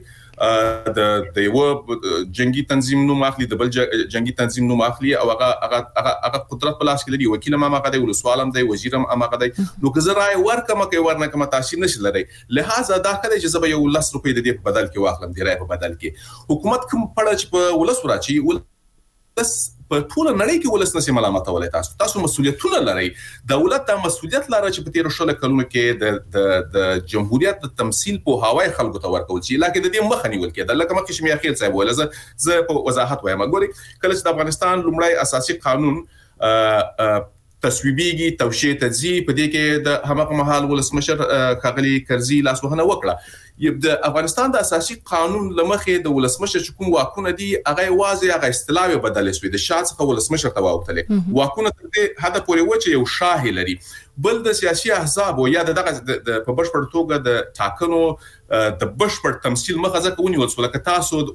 د یو جنگي تنظیم نو ماخلي د بل جنگي تنظیم نو ماخلي او هغه قدرت په لاس کې لري وکیل ما هغه دی ولسوالم دی وزیرم هغه دی نو که زه رائے ورکم کې ورنکم تاثیر نشي لري لہذا دا کله چې زه یو 10 روپۍ د دې په بدل کې واخلم دی رائے په بدل کې حکومت کوم پړه چې په ولس راچی بس په ټول نړۍ کې ولس نشي ملامت ولې تاسو مسؤلیتونه لري دولت ته مسؤلیت لري چې په تیر شل کلونو کې د جمهوریت د تمثيل په هوای خلکو ته ورکول شي لکه د دې مخ نیول کېده لکه مخکې شمیا خیر صاحب ویل زه په وضاحت وایم ګوري کله چې د افغانستان لومړی اساسي قانون تصویبيږي توشیه تدزي په دې کې د همغه مهال ولسمشر خاغلی کرزي لاسوهنه وکړه. د افغانستان د اساسي قانون لمخې د ولسمشر کوم واکونه دي هغه واضح هغه اصطلاح بدل شوې د شاه څخه ولسمشر ته واوښتلې واکونه ته هدا پورې وچه یو شاه لري بل د سیاسي احزاب او یا دغه په بشپړ توګه د ټاکنو د بشپړ تمثيل مخه ځکه ونیول سو لکه تاسو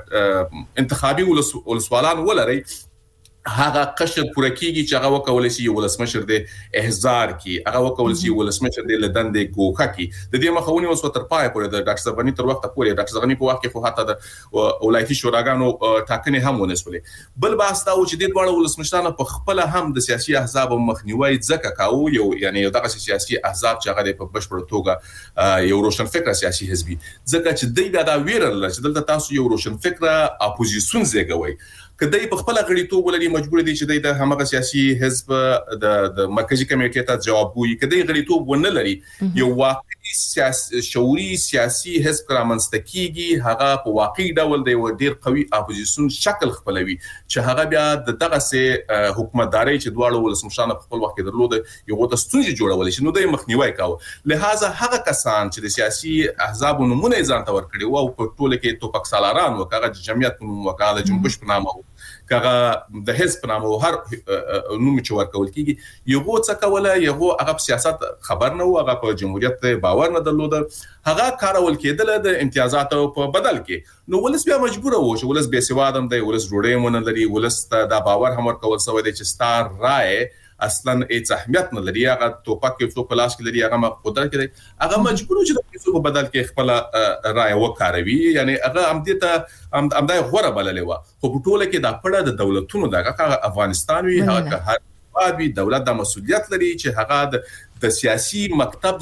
انتخابي ولسوالان ولري هغه قشر پوره کیږي چې هغه وکولای شي ولسمشر د احزار کی هغه وکولای شي ولسمشر د لدند ګوخه کی د دې مخاوني اوس تر پای پورې د ډاکټر زغنی تر وخت پورې ډاکټر زغنی په وخت کې خو حتی د ولایتي شوراګانو ټاکنې هم ونسولې بل بحث دا و چې د ډول ولسمشرانو په خپل هم د سیاسي احزاب مخنیوي ځکه کاو یو یعنی دغه سیاسي احزاب چې هغه په بشپړ توګه یو روشن فکر سیاسي حزبي ځکه چې دوی دا ویرل چې دلته تاسو یو روشن فکر اپوزیسیون زیږوي کله په خپل غړیتوب ولري مجبور دي چې د همغه سیاسي حزب د مرکزی کمیټې ته جواب وي کله غړیتوب ونه لري یو واقعي سیاسي شعوري سیاسي حزب رامنځته هغه په واقعي ډول دی و ډیر قوي اپوزیسیون شکل خپلوي چې هغه بیا دغه سه حکومتداري چې دواړو ولسمشرانو په خپل وخت کې درلوده یو د ستونزې جوړول شي نو د مخنیوي کاوه لہذا هغه کسان چې د سیاسي احزاب نمونه ځان ته ورکړي او په ټوله کې توپک سالاران وکړه جمعیت وکاله جنبش په نامه کغه د حزب نامو هر نوم چې ورکول کیږي یو څه کوله یو هغه سیاست خبر نه و هغه په جمهوریت باور نه درلوده هغه کارول کېدل د امتیازاتو په بدل کې نو ولس بیا مجبور و چې ولس به سوادم دی ولس جوړې مون لري ولس دا باور هم ورکول سوی دی چې ستار رائے اصلا هیڅ اهمیت نه لري هغه توپک یو څو پلاس کې لري هغه قدرت کې هغه مجبور چې د پیسو په بدل کې خپل رائے وکاروي یعنی هغه امدا غوړه بللې و خو په ټوله کې د پړه د دولتونو دغه افغانستان وی هغه هر وی دولت د مسؤلیت لري چې هغه د سیاسي مکتب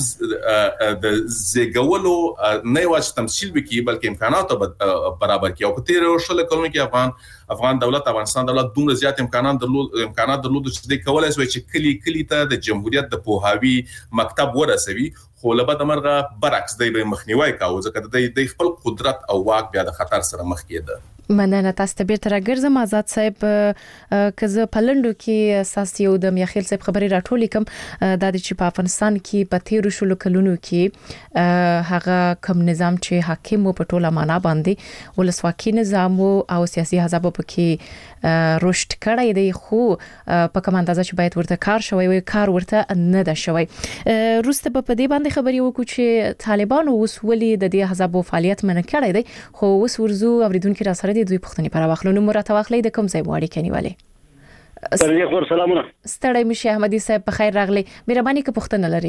د زیګولو نه واچ تمثيل وکي بلکې امکانات برابر کیو په تیر شل کلونو کې افغان دولت افغانستان دولت دومره زیات امکانات درلود چې د کولای شي چې کلی ته د جمهوریت د پوهاوی مکتب ورسوي خو له بده مرغه برعکس دی به مخنیوي کاوه ځکه د خپل قدرت او واک بیا د خطر سره مخ کېده مننه تاسو ته بیرته راګرځم آزاد صاحب کزه پلندو کې اساس یو د میاخیل صاحب خبري راټولې کوم د چې په افغانستان کې په 13 شلو کلونو کې هغه کوم نظام چې حاکم په ټوله معنا باندې ولسواکي نظام او سیاسي حزب په کې رشد کړی دی خو په کوم اندازه چې باید ورته کار شوی وي کار ورته نه ده شوی روسته په دې باندې خبري وکړو چې طالبان اوس ولې د دې حزب فعالیت منع کړی دی خو اوس ورزو اوریدونکو را سره د دوی پښتني پر واخلو نو مرته واخلې د کوم ځای واړی کنيواله سره خور سلامونه ستړی مشه احمدي صاحب په خیر راغلی مهرباني که پښتنه لري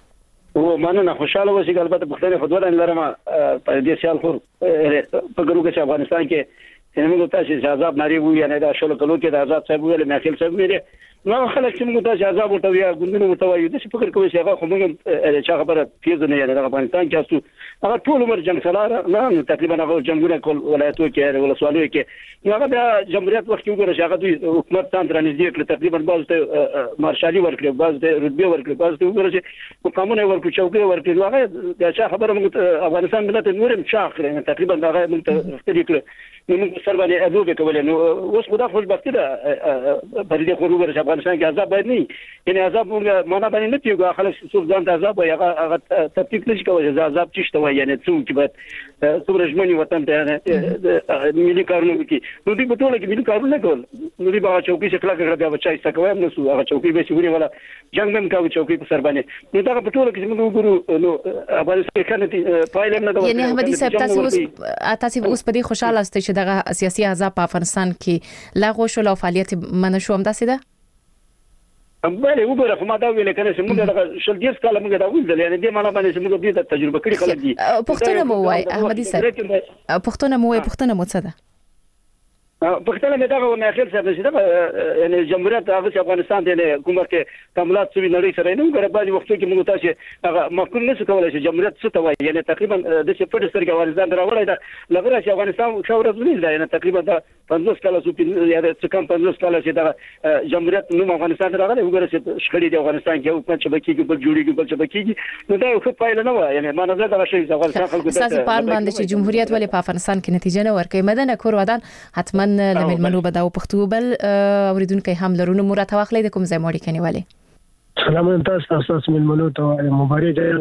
او مننه خوشاله اوسئ البته پښتنه خدای لرم په دې سیال خور په ګروګه چې افغانستان کې موږ تاسو چې عذاب ناری وو یعنی دا شلو کلو کې د آزاد صاحب ویل میاخیل صاحب ویل نو خلک چې موږ تاسو عذاب ورته ویا ګوندونه ورته وایو د څه فکر کوي چې هغه خو موږ چې خبره پیژنې یعنی د افغانستان کې تاسو هغه ټول عمر جنگ سالار نه تقریبا هغه جنگونه کول ولایتو کې ولسوالۍ کې هغه د جمهوریت وخت کې وګوره چې هغه دوی حکومت ته ترانزیت کړ تقریبا باز ته مارشالي ورکړ باز ته رتبه ورکړ باز ته وګوره چې قانون ورکړ چوکۍ ورکړ هغه د څه خبره موږ افغانستان ملت نورم شاخ کړ تقریبا هغه موږ اختیار کړ نو موږ سره باندې ادوبه کولای نو اوس خدا خوشبختی ده پر دې خو وګوره چې افغانستان کې عذاب باید نه یعنی عذاب موږ معنا باندې نه پیږو خلک څوک ځان ته عذاب وي هغه تفکیک نشي کولای چې عذاب چشته وي یعنی څوک باید څومره ژمنې وطن ته ملي کارونه وکړي نو دوی په ټوله کې ملي کارونه نه کول نو دوی به چوکۍ څخه کلاک بیا بچای سکوي نو هغه چوکۍ به سوري ولا جنگ هم کوي چوکۍ په سر باندې نو دا په ټوله کې موږ وګورو نو افغانستان کې پایله نه ده یعنی احمدي صاحب تاسو اوس په دې خوشاله است چې دغه سیاسي احزاب په افغانستان کې لغوه شو او فعالیت منع شو هم داسې ده بله وګوره خو ما دا ویل کنه چې موږ د شل ډیر کاله موږ دا ویل یعنی دې معنا باندې چې موږ دې تجربه کړې خلک دي پښتون مو وای احمدي صاحب پښتون مو وای پښتون مو څه ده پښتنه مې دا ونه اخر څه چې دا یعنی جمهوریت هغه افغانستان د کومه کې کمالات سوي نړۍ سره نه وګوره بعضي وختو کې موږ تاسو هغه مفهوم نه کولای چې جمهوریت څه ته وایي یعنی تقریبا د څه په سترګې افغانستان راوړی دا لغړه چې افغانستان څو ورځې نه یعنی تقریبا دا 50 کاله سو یا څه کم 50 کاله چې دا جمهوریت نو افغانستان راغلی وګوره چې شخړې د افغانستان کې حکومت چې بکیږي بل جوړیږي بل چې بکیږي نو دا یو ښه پایله نه و یعنی ما نظر دا شي افغانستان خلکو اساس په باندې چې جمهوریت ولې په افغانستان کې نتیجه نه ورکړي مدنه کور ودان حتما حتمن لمل منو بداو پښتو بل اوریدونکو هم لرونه مراته واخلې د کوم ځای موري کنيواله. سلام تاسو مل منو ته مبارک دی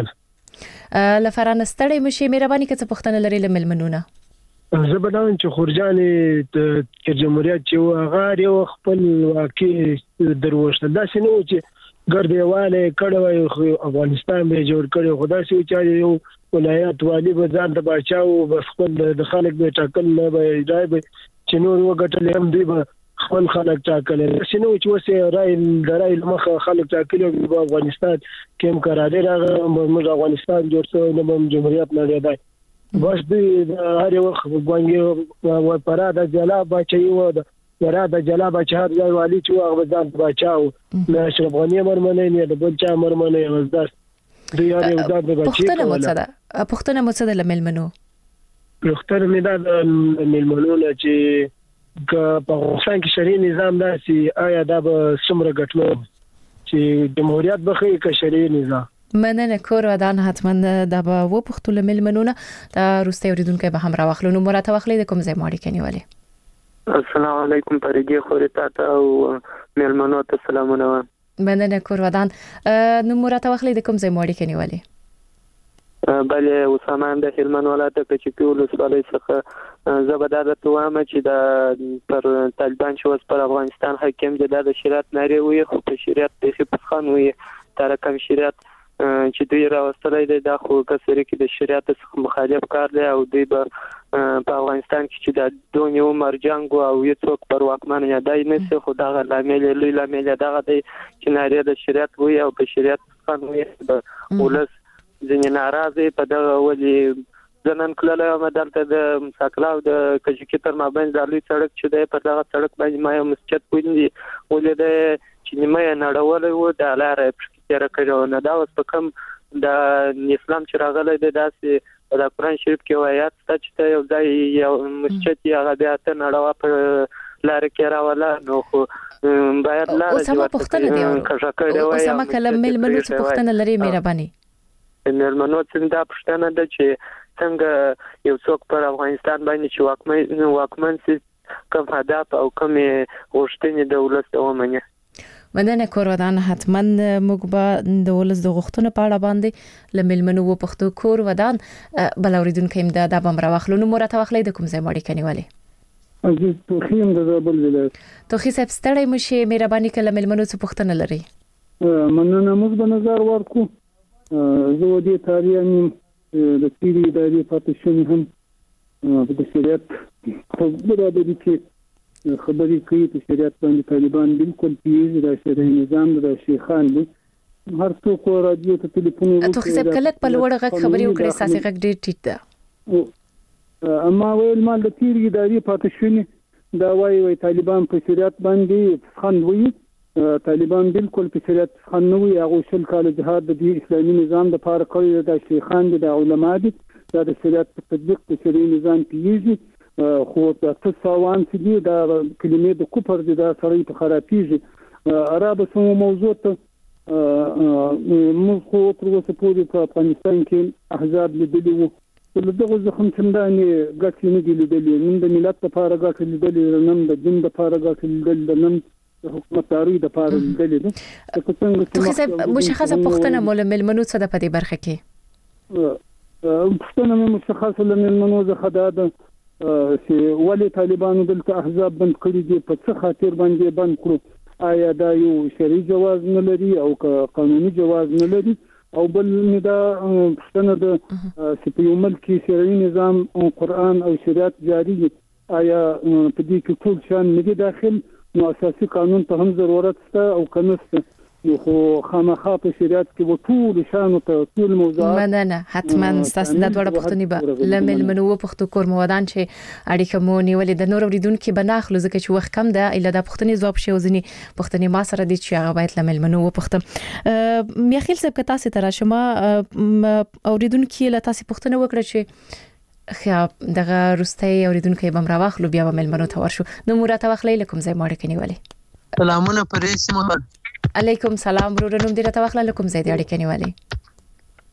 لفران ستړی مشي مهرباني که څه پښتنه لري لمل منونه. زه بداوم چې خورجانې د جمهوریت چې هغه یو خپل واقعي دروښت دا شنو چې ګردیواله کړه افغانستان به جوړ کړي خدای سي چې یو ولایت والی به ځان ته بچاو بس خپل د خلک به ټاکل نه به راي به چې نور وګټل هم دی به خپل خلک ټاکل شنو چې وسه راي درای مخه خلک ټاکل په افغانستان کې هم قرار راغی موږ افغانستان جوړ شو نو جمهوریت نه دی بس دې هر وخت ګونګي و پراده جلا بچي و د جلا بچي هر ځای والی چې هغه ځان بچاو نه اشرف غنی مرمنه نه د بل چا مرمنه وزداس دوی هر یو ځان بچي پښتنه مو څه د ملمنو پښتنه مې دا ملمنو نه چې په افغانستان کې شرعي نظام داسي آیا دا به څومره ګټلو چې جمهوریت بخي کې شرعي نظام مننه کور ودان حتما د و پښتو لملمنونه د روسي اوریدونکو به هم راوخلو نو مراته واخلې د کوم ځای ماړي کنيواله. السلام علیکم پرګي خورتا ته او ملمنو ته سلامونه. مننه کور ودان نو مراته واخلې د کوم ځای ماړي کنيواله. بله وسامان د هلمند ولایت کې چې ټول سوالي څخه زبردار توامه چې د پر طالبان شو پر افغانستان حاکم د شریعت ناری وي خو په شریعت په خپخان وي تر کوم شریعت چې دوی راوستلې ده د خو کسره کې د شریعت څخه مخالف کار دی او دوی په افغانستان کې چې د دونیو مرجنګ او یو څوک پر واکمن یا دای نه څه خو دا لامل لوی لامل دغه دی چې ناری د شریعت وي او په شریعت څخه وي د ولس ځینې ناراضي په دغه ولي ځنن کله مدلته د مساکلاو د کجکی تر مابین د لوی سړک چې د پر دغه سړک باندې ما مسجد پوینځي ولې د چې نیمه نړول و د لارې پرکتره کړو نه دا اوس په کوم د اسلام چې راغلی د داسې د قرآن شریف کې آیات چې یو ځای یو مسجد یې هغه بیا ته نړوا په لارې کې راولا نو خو باید لارې اوسه پښتنه دی اوسه ما کلم ملمنو څه پښتنه لري مهرباني ملمنو څنګه پښتنه ده چې څنګه یو څوک پر افغانستان باندې چې واکمن سي کوم هدف او کوم غوښتنې د ولس ومني. مننه کورودان حتما موږ به د ولس د غوښتنو په اړه باندې لملمنو و پښتو کور ودان بل اوریدونکو هم د بم راوخلو نو مرته واخلې د کوم ځای ماړي کنيواله. از توخیم د بل ولایت توخی صاحب ستړی مشي مهرباني کله ملمنو څه پښتنه لري. مننه موږ به نظر ورکو زه دې تاریخ د تیری د پاتشن هم د شریعت خبره د دې خبرې کوي چې شریعت باندې طالبان بالکل پیږي د شریعت نظام د شیخان دي هر څوک راډیو ته ټلیفون ته حساب کلک په لوړ غږ خبرې وکړي ساسي غږ ډېر ټیټ ده اما ویل مال د تیری د پاتشن دا وایي طالبان په شریعت باندې خند وي طالبان بالکل په شریعت خنوي هغه شل کال جهاد د اسلامي نظام د پاره کوي د شیخان د علما دي د شریعت په تطبیق د شریعي نظام پیږي خو د تصوان چې د کلمې د کوپر د سړی په خرابېږي عربو سمو موضوع ته موږ خو تر اوسه پورې په افغانستان کې احزاب لیدلي وو دغه زخم څنګه ګټې نه دي لیدلي نن د ملت لپاره ګټې لیدلي نن د دین لپاره ګټې لیدلي نن حکومتداري د پاره لیدلې ده څنګه څه مشخصه پښتنه ملمنو څه د پدې برخه کې پښتنه مشخصه لمنو زه خداده چې ولې طالبانو دلته احزاب بند کړی دي په څه خاطر باندې بند کړو آیا دا یو شرعي جواز نه لري او قانوني جواز نه لري او بل دا پښتنه د سپیو ملکی شرعي نظام او قرآن او شریعت جاری دي آیا په دې کې ټول شان نه دي داخل نو اساسي قانون ته هم ضرورت شته او کنيسته یو خو خامخا په شریعت کې ټول شان او ټول موضوعات مننه حتما تاسو د ډوړ پښتني به لمل منو پښتو کور مودان چې اړیکه مو نیولې د نور اوریدونکو بناخلو ځکه چې وخت کم ده اله د پښتني ځواب شي وزني پښتني ما سره دي چې هغه باید لمل منو پښتم میخیل صاحب که تاسو تر شما اوریدونکو له تاسو پښتنه وکړه چې خیا دغه روستي اوریدونکو بم راوخلو بیا به ملمنو ته ورشو نو مراته واخلې لکم ځای ماړه کنيواله. سلامونه پرې سیمه علیکم سلام ورور نوم دې راته واخله لکم ځای دې اړیکه نیولې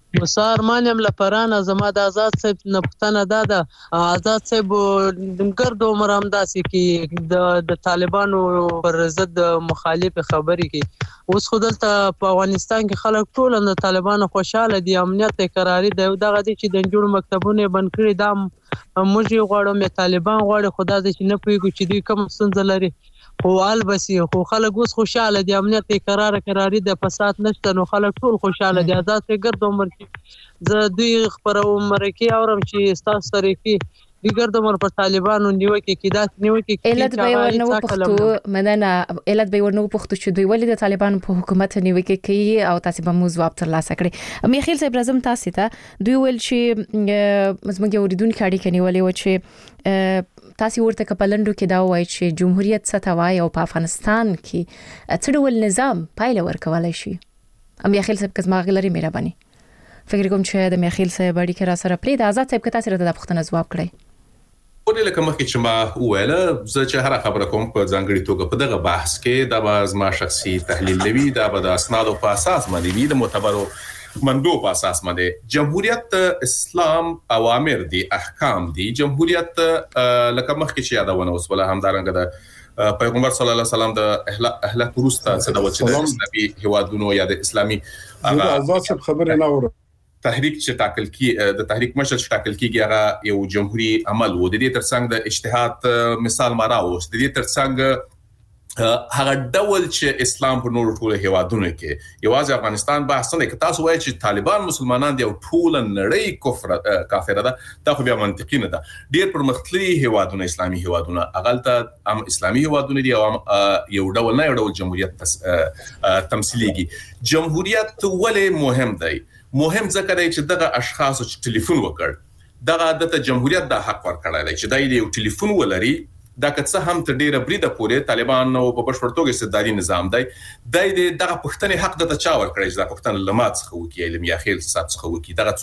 مسار مانیم لپرانه زما د آزاد صاحب نه پوښتنه ده آزاد صاحب ګرد عمر هم داسې کې د طالبانو پر ضد مخالف خبرې کې اوس خو دلته په افغانستان کې خلک ټول د طالبانو خوشاله دي امنیت قراري دی دغه دي چې د جوړ مکتبونه بند کړي دا موږ غواړو طالبان غواړي خدا دې چې نه پوهیږي چې دوی کوم ستونزه لري خو البسي خو خلک اوس خوشاله دي امنیت قراري د فساد نشته نو خلک ټول خوشاله دي آزاد ته ګرد عمر زه دوی خبرو مرکه اورم چې تاسو سره کې دیگر د مر پر طالبانو نیوکه کې داس نیوکه کې علت به ورنو پښتو مننه علت به ورنو پښتو چې دوی ولې د طالبانو په حکومت نیوکه کوي او تاسو به مو جواب ترلاسه کړئ میخیل صاحب راځم تاسو ته دوی ول چې زموږ اوریدونکو اړیکه نیولې و چې تاسو ورته کپلندو کې دا وایي چې جمهوریت ستوای او په افغانستان کې څه ډول نظام پایله ورکولای شي میخیل صاحب کزما غلري مهرباني فکر کوم چې د میخیل صاحب اړیکه را سره پرې د آزاد صاحب کته سره د پښتنه جواب کړئ ولې لکه مخکې چې ما وویل زه چې هر خبره کوم په ځانګړي توګه په دغه بحث کې دا به زما شخصي تحلیل لوي دا به د اسنادو په اساس باندې وي د معتبرو منبعو په اساس باندې جمهوریت اسلام اوامر دي احکام دي جمهوریت لکه مخکې چې یادونه اوس ولا همدارنګه د پیغمبر صلی الله علیه وسلم د اهل پروستا څخه د وچې اسلامي هوادونو یا د اسلامي آزاد څخه خبره نه وره تحریک چې ټاکل کی د تحریک مشر چې ټاکل کیږي هغه یو جمهوریت عمل و د دې ترڅنګ د اجتهاد مثال ما راوست د دې ترڅنګ هغه ډول چې اسلام په نور ټول هیوادونو کې یوازې افغانستان بحث نه کوي تاسو وایي چې طالبان مسلمانان دي او ټول نړۍ کافر ده دا خو بیا منطقي نه ده ډیر پرمختللي هیوادونو اسلامي هیوادونو اغلطه هم اسلامي هیوادونو دي او یو ډول نه یو ډول جمهوریت تمثيليږي جمهوریت ولې مهم دی مهم ځکه دی چې دغه اشخاص چې ټلیفون وکړ دغه د جمهوریت د حق ورکړای دی چې دای یو ټلیفون ولري دا که څه هم تر ډیره بریده پورې طالبان نو په بشپړ توګه استبدادي نظام دی دغه پښتنې حق د چا ورکړی چې د پښتن لمات څخه وکي علم یا خیل صاحب څخه وکي دغه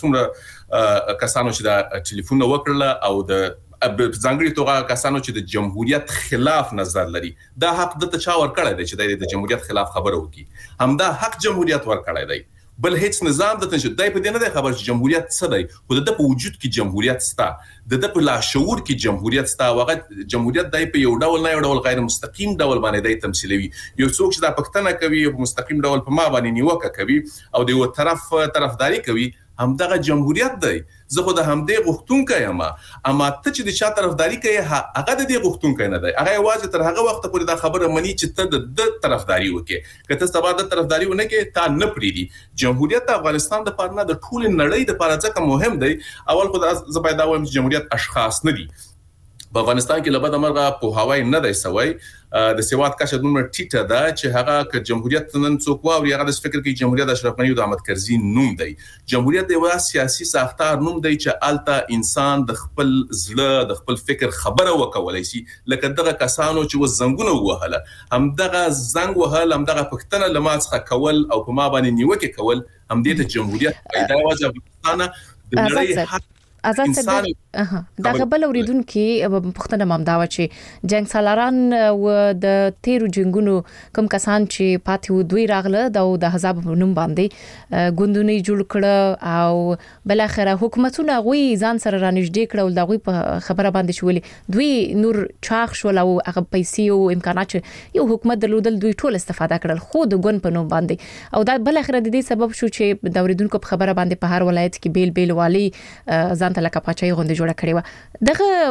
څومره کسانو چې د ټلیفون وکړل او د ځانګړي توګه کسانو چې د جمهوریت خلاف نظر لري دا حق د چا ورکړی دی چې د جمهوریت خلاف خبره وکي همدا حق جمهوریت ورکړی دی بل هیڅ نظام د تنشي دای په دې نه دی خبر چې جمهوریت څه دی خو د په وجود کې جمهوریت ستا د په لاشعور کې جمهوریت ستا واغه جمهوریت دای په یو ډول نه یو ډول غیر مستقیم ډول باندې دی تمثيلوي یو څوک چې د پښتنه کوي په مستقیم ډول په ما باندې نیوکه کوي او د یو طرفداري کوي همدغه جمهوریت دی زه خو د همدې غوښتونکو یم اما ته چې د چا طرفداري کوي هغه د دې غوښتونکو نه دی هغه واځي تر هغه وخت پورې دا خبره مني چې ته د طرفداري وکې کته سبا د طرفداري ونه کې تا نه پریدي جمهوریت افغانستان د پاره د ټول نړۍ د پاره ځکه مهم دی اول خو زه باید دا وایم چې جمهوریت اشخاص نه دي په افغانستان کې لبد مرغه په هواي نه دی سوي د سیواد کشه دومره ټیټه ده چې هغه ک جمهوریت نن څوک واوري هغه د فکر کې جمهوریت اشرف غنی او د احمد کرزي نوم دی جمهوریت د یو سیاسي ساختار نوم دی چې الته انسان د خپل زړه د خپل فکر خبره وکولای شي لکه دغه کسانو چې وزنګونه وهله هم دغه زنګ وهل هم دغه پښتنه لماڅه کول او په ما باندې نیوکه کول هم د جمهوریت پیدا وځه افغانستان د نړۍ حق آزاد صاحب دا غبل اوریدونکو پښتنه مامداوه چې جنگ سالاران و د تیرو جنگونو کوم کسان چې پاتې و دوی راغله د حزب نوم باندې ګوندونه جوړ کړه او بل اخره حکومتونه غوي ځان سره رانږدې کړه او د غوي په خبره باندې شولې دوی نور چاغ شول او هغه پیسې او امکانات یو حکومت درلودل دوی ټول استفاده کړل خو د ګون په نوم باندې او دا بل اخره د دې سبب شو چې د اوریدونکو په خبره باندې په هر ولایت کې بیل والی ځان ته لکه پاچای غونډه جوړه کړې و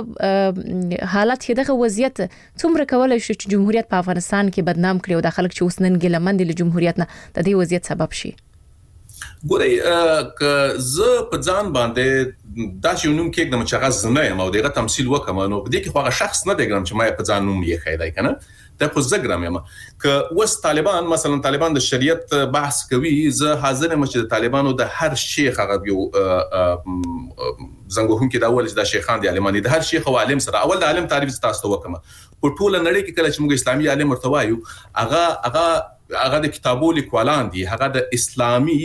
دغه حالت کې دغه وضعیت څومره کولای شي چې جمهوریت په افغانستان کې بدنام کړي او د خلک چې وسنن ګلمند له جمهوریت نه د دې وضعیت سبب شي ګورئ ک زه په ځان باندې دا چې نوم کې د مچغز نه یم او دغه تمثيل وکم نو په دې کې خو هغه شخص نه دی ګرام چې ما په ځان نوم یې خیدای کنه ته خو زګرام یم ک وس طالبان مثلا طالبان د شریعت بحث کوي زه حاضر یم چې د طالبانو د هر شیخ هغه یو زنګوهم کې دا ول چې د شیخان دي عالمانی د هر شیخ او عالم سره اول د عالم تعریف تاسو وکم په ټوله نړۍ کې کله چې موږ اسلامي عالم ورتوایو هغه د کتابو لیکوالان دي هغه د اسلامي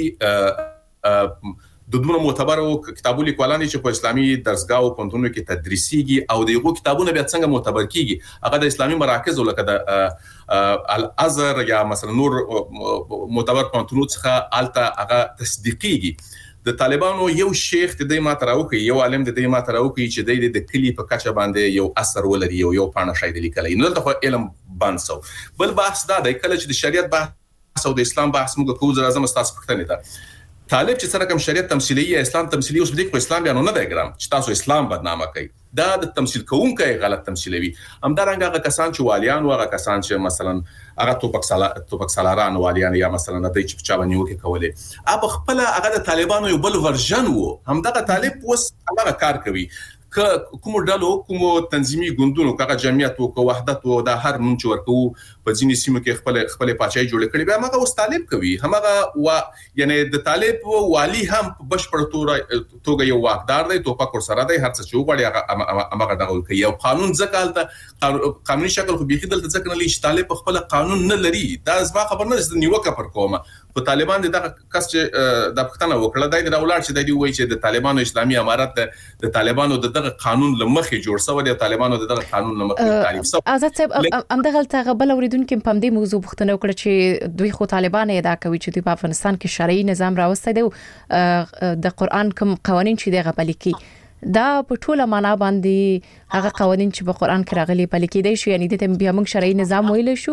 د دوه معتبرو کتابو لیکوالان چې په اسلامي درسګاو پوهنتونونو کې تدریسيږي او دغه کتابونه بیا څنګه معتبر کیږي هغه د اسلامي مراکز لکه د الازهر یا مثلا نور معتبر پوهنتونونو څخه الته هغه تصدیقيږي د طالبانو یو شیخ د دې ماته راوکي یو عالم د دې ماته راوکي چې د کلی په کچه باندې یو اثر ولري یو پاڼه شاید لیکلی نو دلته علم باندې سو بل بحث دا د کله چې د شریعت بحث او د اسلام بحث موږ کوو زما تاسو پوښتنه ده طالب چې سره کوم شریعت تمثيلي یا اسلام تمثيلي اوس دې په اسلام بیان نه دی ګرام چې تاسو اسلام بدنامه کوي دا د تمثيل کوونکی غلط تمثيلوي همدارنګه هغه کسان چې والیان او هغه کسان چې مثلا هغه توپک سالاران والیان یا مثلا د چې چا باندې وکي کولې اب خپل هغه د طالبانو یو بل ورژن وو همدغه طالب اوس هغه کار کوي کوم ډلو کوم تنظیمي ګوندونو کغه جمعیت او وحدت او د هر نوم چې ورکو په ځینې سیمو کې خپل پاچای جوړ کړي بیا هغه اوس طالب کوي هغه یعنی د طالب والی هم بشپړ توګه یو واقدار دی توپک سره دی هر څه چې وغواړي هغه ډول کوي یو قانون ځکه قانوني شکل خو بيخي دلته ځکه نه لې طالب خپل قانون نه لري دا زما خبر نه د نیوکه پر کومه په طالبان دغه کس چې د پښتنه وکړه د راولار چې د وی چې د طالبانو اسلامي امارت د طالبانو دغه قانون لمخې جوړ شو د طالبانو دغه قانون لمخې تعریف شو آزاد صاحب امدغه ته بل اوریدونکو په دې موضوع پښتنه وکړه چې دوی خو طالبان ادا کوي چې په افغانستان کې شرعي نظام راوستي دی د قران کوم قوانين چې دغه بلکی دا په ټوله معنا باندې هغه قوانين چې په قران کې راغلي بلکی دی شو یعنی د بیا موږ شرعي نظام ویل شو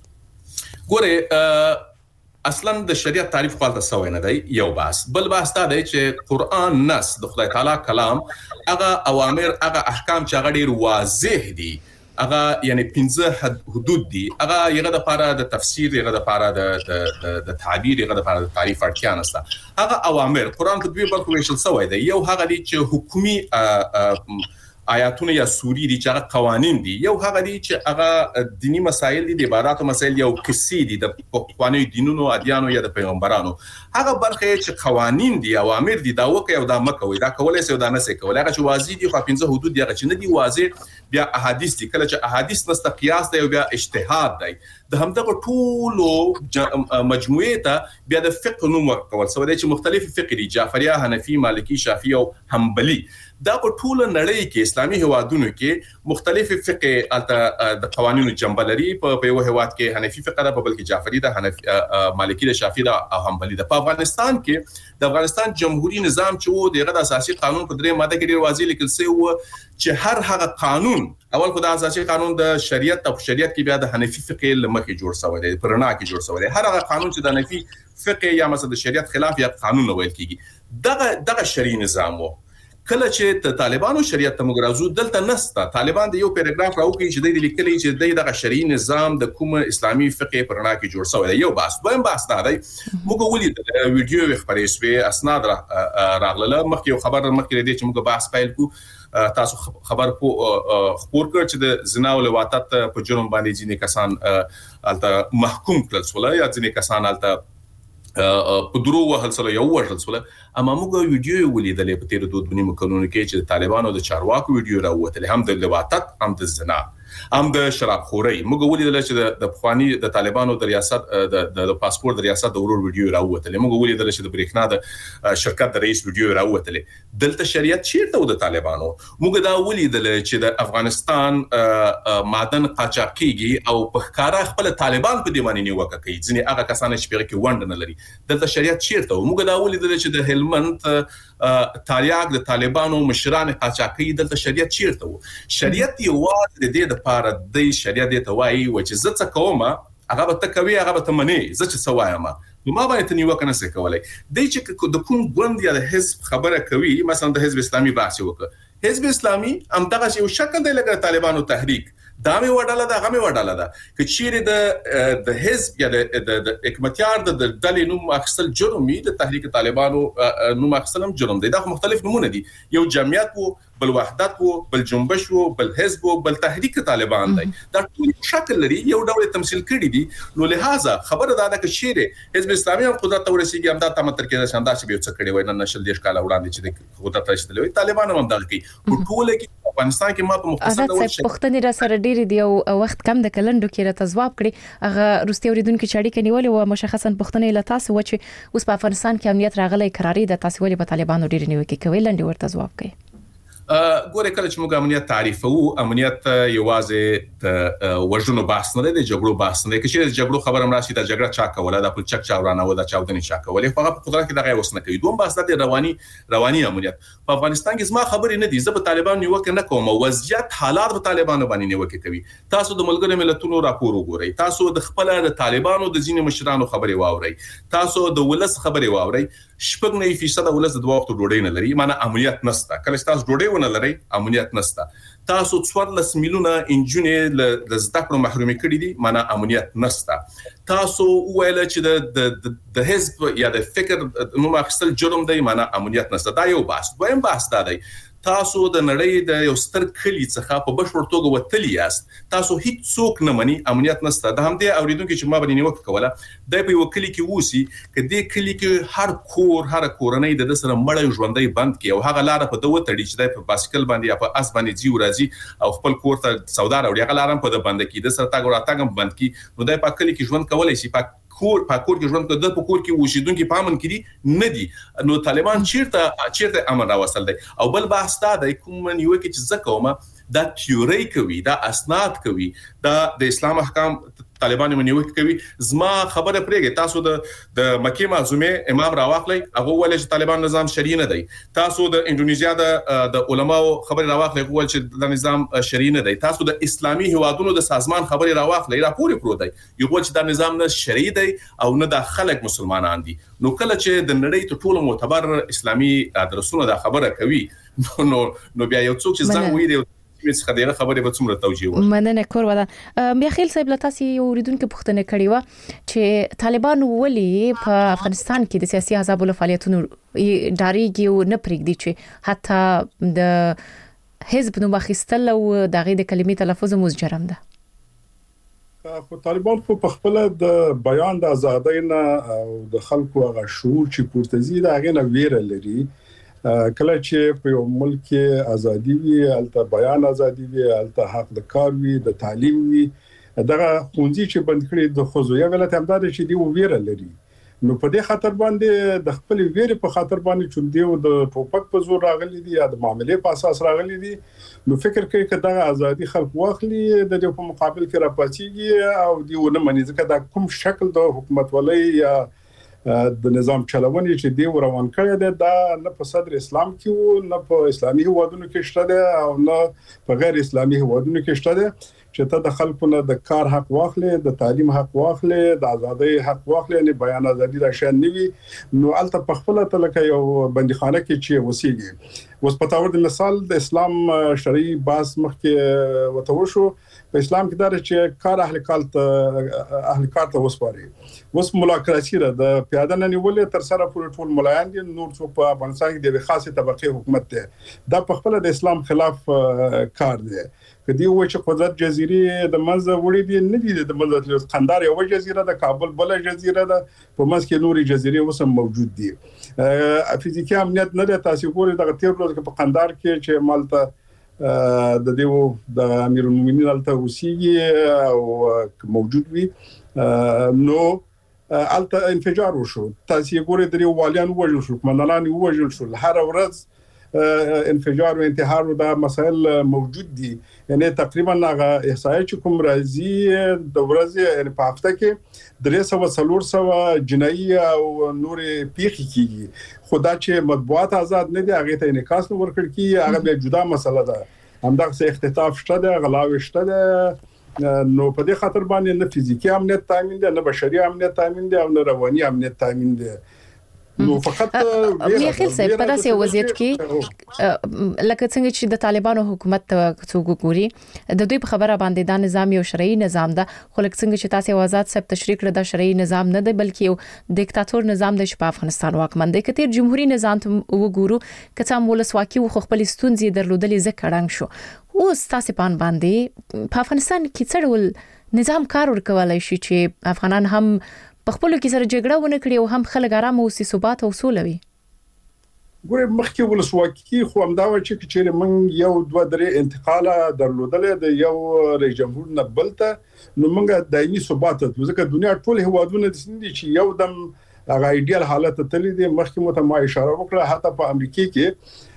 ګوره اصلا د شریعت تعریف خپل تاسو نه دی یو بحث بل بحث دا دی چې قران نص د خدای تعالی کلام هغه اوامر هغه احکام چې هغه ډیر واضح دي هغه یعنی 15 حدود دي هغه یغه د لپاره د تفسیر یغه د لپاره د تعبیر یغه د لپاره د تعریف اړتیا نشته هغه اوامر قران په دوه برخو ویشل شوی دی یو هغه دي چې حکومي آیاتونه یا سوري دي چې هغه قوانين دي یو هغه دي چې هغه دینی مسائل دي د عبادت او مسائل یو کسی دي د قوانینو دینونو ادیانو یا د پیغمبرانو هغه برخه چې قوانين دي اوامر دي دا وکي او دا مکوي دا کولای شي دا نه شي کولای هغه چې واضح دي خو 15 حدود دي هغه چې نه دي واضح بیا احادیث دي کله چې احادیث نست قیاس دی او بیا اجتهاد دی د همدغه ټولو مجموعه ته بیا د فقه نوم ورکول سو د مختلف فقه دي جعفریه حنفي مالکی شافعي او حنبلي دا په ټول نړۍ کې اسلامي هوادونو کې مختلف فقه د قوانینو جنبلري په یو هواد کې حنفي فقه ده په بل کې جعفری ده حنفي مالکی ده شافعي ده او حنبلي ده په افغانستان کې د افغانستان جمهوریت نظام چې وو دغه د اساسي قانون په درې ماده کې ډیر واضح لیکل شوی و چې هر هغه قانون اول خو د اساسي قانون د شریعت او شریعت کې بیا د حنفي فقه لمخې جوړ شوی دی پرنا کې جوړ شوی دی هر هغه قانون چې د حنفي فقه یا مثلا د شریعت خلاف یا قانون ویل کیږي دغه شرعي نظام وو کله چې طالبانو شریعت ته مګرازو دلته نسته طالبان د یو پیراګراف راوکي چې د لیکلي چې دغه شرعي نظام د کوم اسلامي فقه پرنا کې جوړ شوی دی یو بحث دویم بحث دا دی موږ ولید ویډیو خبرې سوي اسناد راغله مخکې یو خبر مخکې دی چې موږ بحث پیل کو تاسو خبر خبر کړ چې د زنا او لواطت په جرم باندې ځینې کسان الته محکوم کړل شول یا ځینې کسان الته په درو وهل سره یو وژل سره اما موږ ویډیو ولیدلې په تیر 2 کلونو کې چې طالبانو د چارواکو ویډیو راووتل هم د لواطت هم د زنا هم د شراب خوري موږ ولیدل چې د فخوانی د طالبانو د ریاست د پاسپورت د ریاست د ورور ویډیو راووتل موږ ولیدل چې د بریښنا د شرکت د رئیس ویډیو راووتل دلته شریعت چیرته و د طالبانو موږ دا ولیدل چې د افغانستان معدن قاچاقيږي او په ښکارا خپل طالبان په دیواني نیوکه کوي ځنې هغه کسان چې پیغه کې وند نه لري دلته شریعت چیرته و موږ دا ولیدل چې د هلمند تاریاک د طالبانو مشران قاچاقي دلته شریعت چیرته و شریعت یو د دې د پاره د شریعت ته وایي چې زه څه کوم هغه به تکوي هغه به تمنې زه چې سوایم نو ما باندې نیوکه نه سکولای د چې د کوم ګوند یا د حزب خبره کوي مثلا د حزب اسلامي بحث وکړه حزب اسلامي هم دغه یو شکل دی لکه طالبانو تحریک دا مې وډاله دا غمه وډاله دا چې چیرې د حزب یا د حکومتیار د دلې نوم اخیستل جرمي د تحریک طالبانو نوم اخیستل هم جرم دی دا مختلف نمونه دي یو جمعیت وو بل وحدت وو بل جنبش وو بل حزب وو بل تحریک طالبان دی دا ټول شکل لري یو ډول تمثيل کړي دي نو لہذا خبره دا ده چې چیرې حزب اسلامي هم قدرت ورسیږي هم دا تمتر کې شاندار چې به څه کړي وای نه نشل دیش کاله وړاندې چې قدرت رسیدلی وي طالبان هم دا کوي ټول کې افغانستان کې ما په مختصر ډول پښتني را سره ډېری دی او وخت کم د کلندو کې را تجواب کړي هغه روسي اوریدونکو چې اړیکه نیولې و مشخصا پښتني له تاسو و چې اوس په افغانستان کې امنیت راغلی قراري د تاسو ولې په طالبانو ډېری نیوکه کوي لنډي ورته جواب کوي ګوره کله چې موږ امنیت تعریفو امنیت یوازې د وژنو بحث نه دی د جګړو بحث نه دی چې د جګړو خبره مراشي د جګړه چا کوله د پل چک چاورانه و د چاودنې چا کوله خو په قدرت کې دغه وسنه کوي دوم بحث د رواني امنیت په افغانستان کې زما خبرې نه دي زه په طالبان نیوکه نه کوم وضعیت حالات په طالبانو باندې نیوکه کوي تاسو د ملګرو ملتونو راپور وګورئ تاسو د خپل د طالبانو د ځینې مشرانو خبرې واورئ تاسو د ولس خبرې واورئ 9% ولس د دوه وختو ډوډۍ نه لري معنی امنیت نشته کله چې تاسو ډوډۍ ونه لرئ امنیت نشته تاسو 14 میلیونه انجونې د زده کړو محرومي کړي دي معنی امنیت نشته تاسو ویل چې د حزب یا د فکر نوم اخیستل جرم دی معنی امنیت نشته دا یو بحث دویم بحث دا دی تاسو د نړۍ د یو ستر کلی څخه په بشپړ توګه وتلی یاست تاسو هیڅ څوک نه مني امنیت نشته د همدې اوریدونکو چې ما باندې نیوکه کوله د په وکیل کې ووسی کدي کلی کې هر کورنۍ د سره مړ ژوندۍ بند کې او هغه لار په دوه تړي چې د باسکل باندې یا په اس باندې جی ورځي او خپل کور ته سودا راوړي هغه لارم په د بند کې د سره تاګ راتګم بند کې نو د په کلی کې ژوند کولای شي په کور کې ژوند کوي د کور کې وشیدونکو په امن کې دي نه دي نو طالبان چیرته امن راوصل دي او بل بحث دا د کوم نیو کې چې زکومه دا تیوري کوي دا اسناد کوي دا د اسلام احکام طالبان منیوک کوي زما خبره پرېږي تاسو د مکه معظمه امام راواخلئ هغه ول چې طالبان نظام شرعي نه دی تاسو د انډونیزیا د علماو خبره راواخلئ ول چې د نظام شرعي نه دی تاسو د اسلامي هوادونو د سازمان خبره راواخلئ راپور پرو دی یو ول چې د نظام نه شرعي دی او نه د خلک مسلمانان دي نو کله چې د نړۍ ته ټول معتبر اسلامي ادرسونه د خبره کوي نو بیا یو څوک چې ځان وی دی څه خبره به څومره توجیه وي مننه کور ودا میاخیل صاحب لتاسي اوریدونکو پوښتنه کړې و چې طالبان ولي په افغانستان کې د سیاسي احزابو فعالیتونو ډاریږي او نه پرېږدي چې حتی د حزب نوم اخیستل او دغه د کلمې تلفظ مو جرم ده خو طالبان په خپل د بیان د ازادۍ نه او د خلکو هغه شعور چې پورته زیاده هغه نه ویره لري کله چې په یو ملک کې ازادي وي الته بیان ازادي وي الته حق د کار وي د تعلیم وي دغه خونځي چې بند کړي د خوځویا ولایت همدار چې دی ویره لري نو په دې خاطر باندې د خپل ویره په خاطر باندې چې دی د ټوپک په زور راغلي دي یا د معاملې په اساس راغلي دي نو فکر کوي چې دغه ازادي خلک واخلي د دې په مقابل کې راپاتېږي او دیونه منځ کې دا کوم شکل د حکومت ولای یا د نظام چلونې چې دی روان کړی دی دا نه په صدر اسلام کې وو نه په اسلامي هوادونو کې شته دی او نه په غیر اسلامي هوادونو کې شته دی چې ته د خلکو نه د کار حق واخلې د تعلیم حق واخلې د ازادۍ حق واخلې نه بیان ازادي راشن نیوي نو الته په خپل تلکه یو بندیخانه کې چې وسیږي اوس په تور د مثال د اسلام شرعي باس مخکې وتوشو په اسلام کې دا چې کار اهل کار ته وسپاري اوس ملاقاتي را د پیاده نه نیولې تر سره پورې ټول ملایان دي نور څوک په افغانستان کې د خاصه طبقه حکومت ده دا په خپل د اسلام خلاف کار دی کدی و چې قدرت جزيره د منځ وړي دي نه دي د منځ قندار یو جزيره د کابل بل جزيره ده په منځ کې نوري جزيره وسم موجود دي فزیکي امنیت نه د تاسو ګوري د تیر ورځ په قندار کې چې مالته د دیو د امیر المؤمنین الته وسیږي او موجود وي نو الته انفجار وشو تاسو ګوري د والیان وژل شو کمانډان وژل شو هر ورځ انفجار و انتحار دا مسائل موجود دي یعنی تقریبا هغه احصایه چې کوم راځي د ورځې یعنی په هفته کې 300 جنایي او نور پیښې کیږي خدا چې مطبوعات آزاد نه دي هغه ته انعکاس نه ورکړ کی هغه به جدا مسله ده همدغه اختطاف شته ده غلاوي شته ده نو په دې خاطر باندې نه فزیکی امنیت تامین ده نه بشري امنیت تامین ده او نه رواني امنیت تامین ده نو فقط میاخیل صاحب په داسې وضعیت کې لکه څنګه چې د طالبانو حکومت څوک ګوري د دوی په خبره باندې د نظام یو شرعي نظام ده خو لکه څنګه چې تاسو آزاد صاحب تشریح کړ د شرعي نظام نه دی بلکې یو دیکتاتور نظام دی چې په افغانستان واکمن دی کتیر جمهوریت نظام وګورو کته ولسواکي خو خپل ستونزې درلودلې ځکړنګ شو اوس تاسو باندې په افغانستان کې څه ډول نظام کار ورکولای شي چې افغانان هم په خپل کې سره جګړه ونه کړي او هم خلک آرام او ثبات او سوله وي ګوره مخکې ولسواکي خو همدا و چې موږ یو دوه درې انتقاله درلودل د یو رئیس جمهور نه بلته نو موږ دایمي ثبات ځکه دنیا ټول هوادونه دي چې یو دم هغه ایډیال حالت ته تللی دي مخکې مو ته ما اشاره وکړه حتی په امریکا کې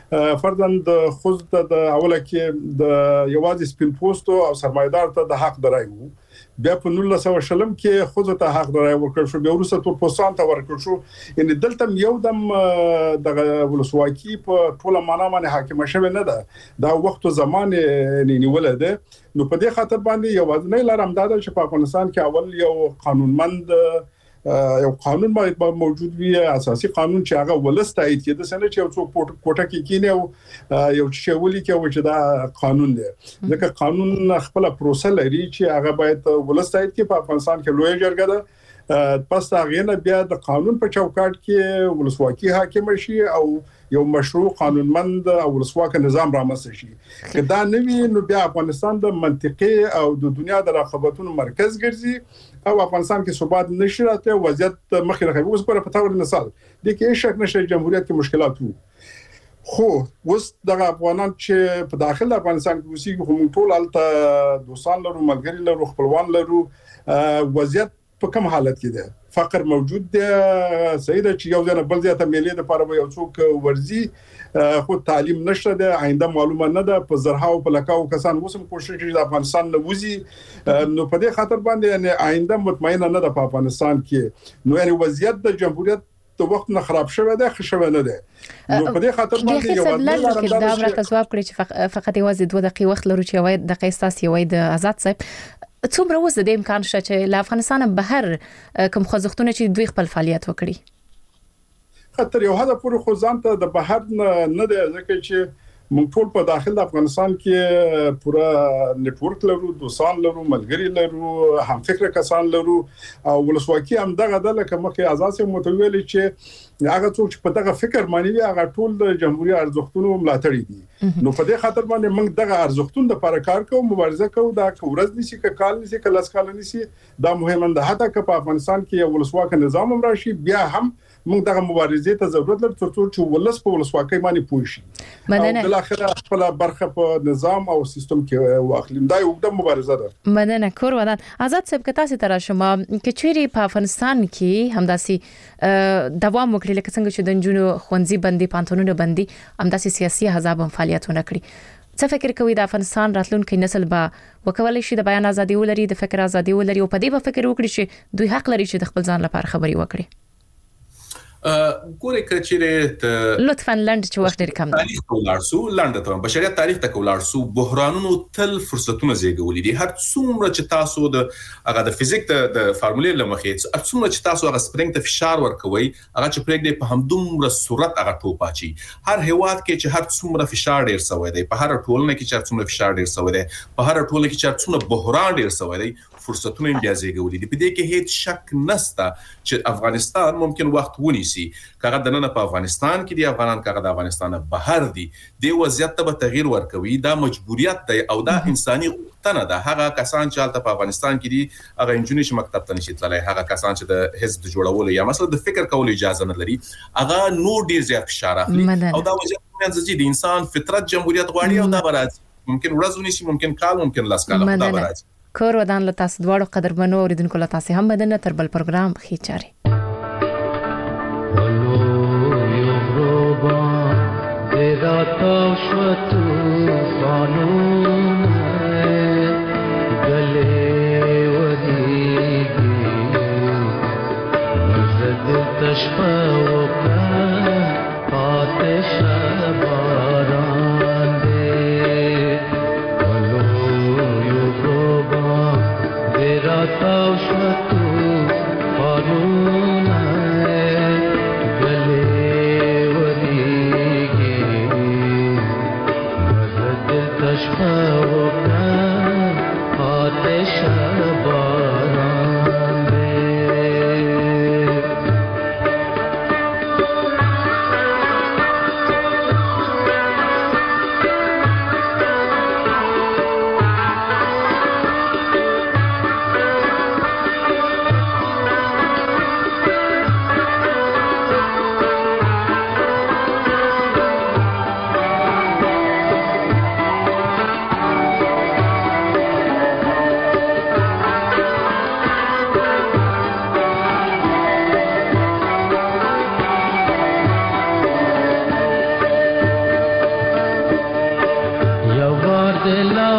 فردن د خوځ د اوله کې د یوازې سپین پوسټو او سرمایدار ته د حق درای وو بیا په 1900 شلم کې خوځ ته حق درای ورکړ شو بیا وروسته تور پوسټان ته ورکړ شو ان دلته یو دم د ولسواکي په ټوله معنا باندې حاکم شوه نه ده دا وخت زمان نیول ده نو په دې خاطر باندې یو نه لارم دا چې په افغانستان کې اول یو قانونمند یو قانون باید موجود وي اساسي قانون چې هغه ولست تایید کړي د سنه چې یو څوک کوټه کې کینه او یو چې ولي کې چې دا قانون دی ځکه قانون خپل پروسه لري چې هغه باید ولست تایید کړي په افغانستان کې لوی جرګه ده پس هغه نه بیا د قانون په چوکاټ کې ولسواکي حاکم شي او یو مشروع قانونمند او ولسواک نظام رامنځته شي که دا نوی نو بیا افغانستان د منطقي او د دنیا د رقابتونو مرکز ګرځي او افغانستان کې ثبات نشي راته وضعیت مخې راغلی اوس پر پتاور مثال د کې شک نشه جمهوریت کې مشکلات وو خو اوس د افغانان چې په داخل افغانستان کې اوسېږي هم ټول الته دوستان لرو ملګری لرو خپلوان لرو وضعیت په کوم حالت کې ده فقر موجود دی سید چې یو ځنه بل ځای ته ملي د لپاره یو څوک ورزي خو تعلیم نشته ده آینده معلومه نه ده په زرهاو په لکاو کسان وسم کوشش کوي د افغانستان نه وځي نو په دې خاطر باندې یعنی آینده مطمئنه نه ده په افغانستان کې نو یعنی وضعیت د جمهوریت د وخت نه خراب شوه ده خښوه نه ده نو په دې خاطر باندې یو ځل دا راته ځواب کړی چې فقط یوازې 2 دقیقې وخت لرو چې وای د قیساس یوای د آزاد صاحب څومره وسه د امکان شته چې له افغانستان بهر کوم خوځښتونه چې دوی خپل فعالیت وکړي خاطر یو هدا پورې خو ځان ته د بهر نه دی ځکه چې موږ ټول په داخل افغانستان کې پورا نتورک لرو دوستان لرو ملګری لرو هم فکر کسان لرو او ولسواکي هم دغه د لکه مخه آزاد سي متویل چې هغه څوک چې په دغه فکر مانی وي هغه ټول د جمهوریت ارزښتونو ملاتړي دي نو په دې خاطر باندې موږ دغه ارزښتونو لپاره کار کوو مبارزه کوو دا ورځ نشي کال نشي کلاس کال نشي دا مهمه ده حتی که په افغانستان کې یو ولسواک نظام هم راشي بیا هم موږ دغه مبارزې ته ضرورت لري ترڅو چې ولس په ولسواکۍ باندې پوه شي او بل اخر خپل برخه په نظام او سیستم کې واخلیم دا یو د مبارزه ده مننه کور ودان آزاد صاحب کتا سي تر شما کې چيري په افغانستان کې همداسي دوام وکړي لکه څنګه چې د جنونو خوندزي بندي پانتونونه بندي همداسي سیاسي احزاب هم فعالیتونه کړی څه فکر کوي د افغانستان راتلونکي نسل به وکولای شي د بیان ازادي ولري د فکر ازادي ولري او په دې به فکر وکړي چې دوی حق لري چې د خپل ځان لپاره خبري وکړي ګورې کچېره لطفاً لند چې وخت ډېر کم تاریخ کولارسو لند ته بشریت تاریخ ته کولارسو بحرانونو تل فرصتونه زیږولې دي هر څومره چې تاسو د هغه د فزیک د فارمولې لمخې هر څومره چې تاسو هغه سپرینګ ته فشار ورکوي هغه چې پرېږدي په همدومره سرعت هغه ټوپاچی هر هیواد کې چې هر څومره فشار ډېر سوی دی په هر ټولنه کې چې هر څومره فشار ډېر سوی دی په هر ټولنه کې چې هر څومره بحران ډېر سوی دی فرصتونه بیا زیږولې دي په دې کې هیڅ شک نشته چې افغانستان ممکن وخت ونیسي کغه د نن په افغانستان کې دی افغانان کغه د افغانستان بهر دي د وضعیت ته تغیر ورکوي دا مجبوریت دی او دا انساني غوښتنه ده هغه کسان چې په افغانستان کې دي هغه انجونی چې مکتب ته نشي تللی هغه کسان چې د حزب جوړولو یا مثلا د فکر کولو اجازه نه لري هغه نور ډیر زیات فشار اخلي او دا وضعیت منځي د انسان فطرت جمهوریت غواړي او دا برازي ممکن ورځ ونیسي ممکن کال ممکن لاس کال دا برازي کور ودان له تاسو دواړو قدرمنو اوریدونکو له تاسو هم بدنه تر بل پروګرام خېچاري राता शतु कानून गले वदीगी मजद तशफा आतिश बारान दे वलो युगोबा दे राता शतु कानून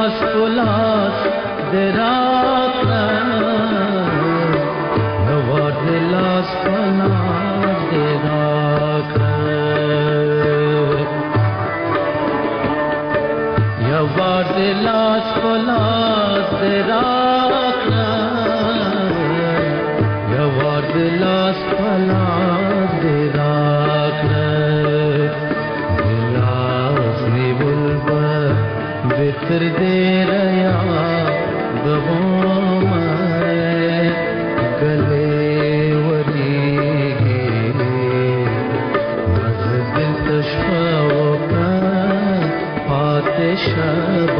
لاس پلاس دراکنا یوار لاس پلاس دراکنا یوار لاس پلاس دراکنا یوار لاس پلاس دراکنا بتر دے ریا دغوم گلے وری گے مزدل تشفا وکا پات شب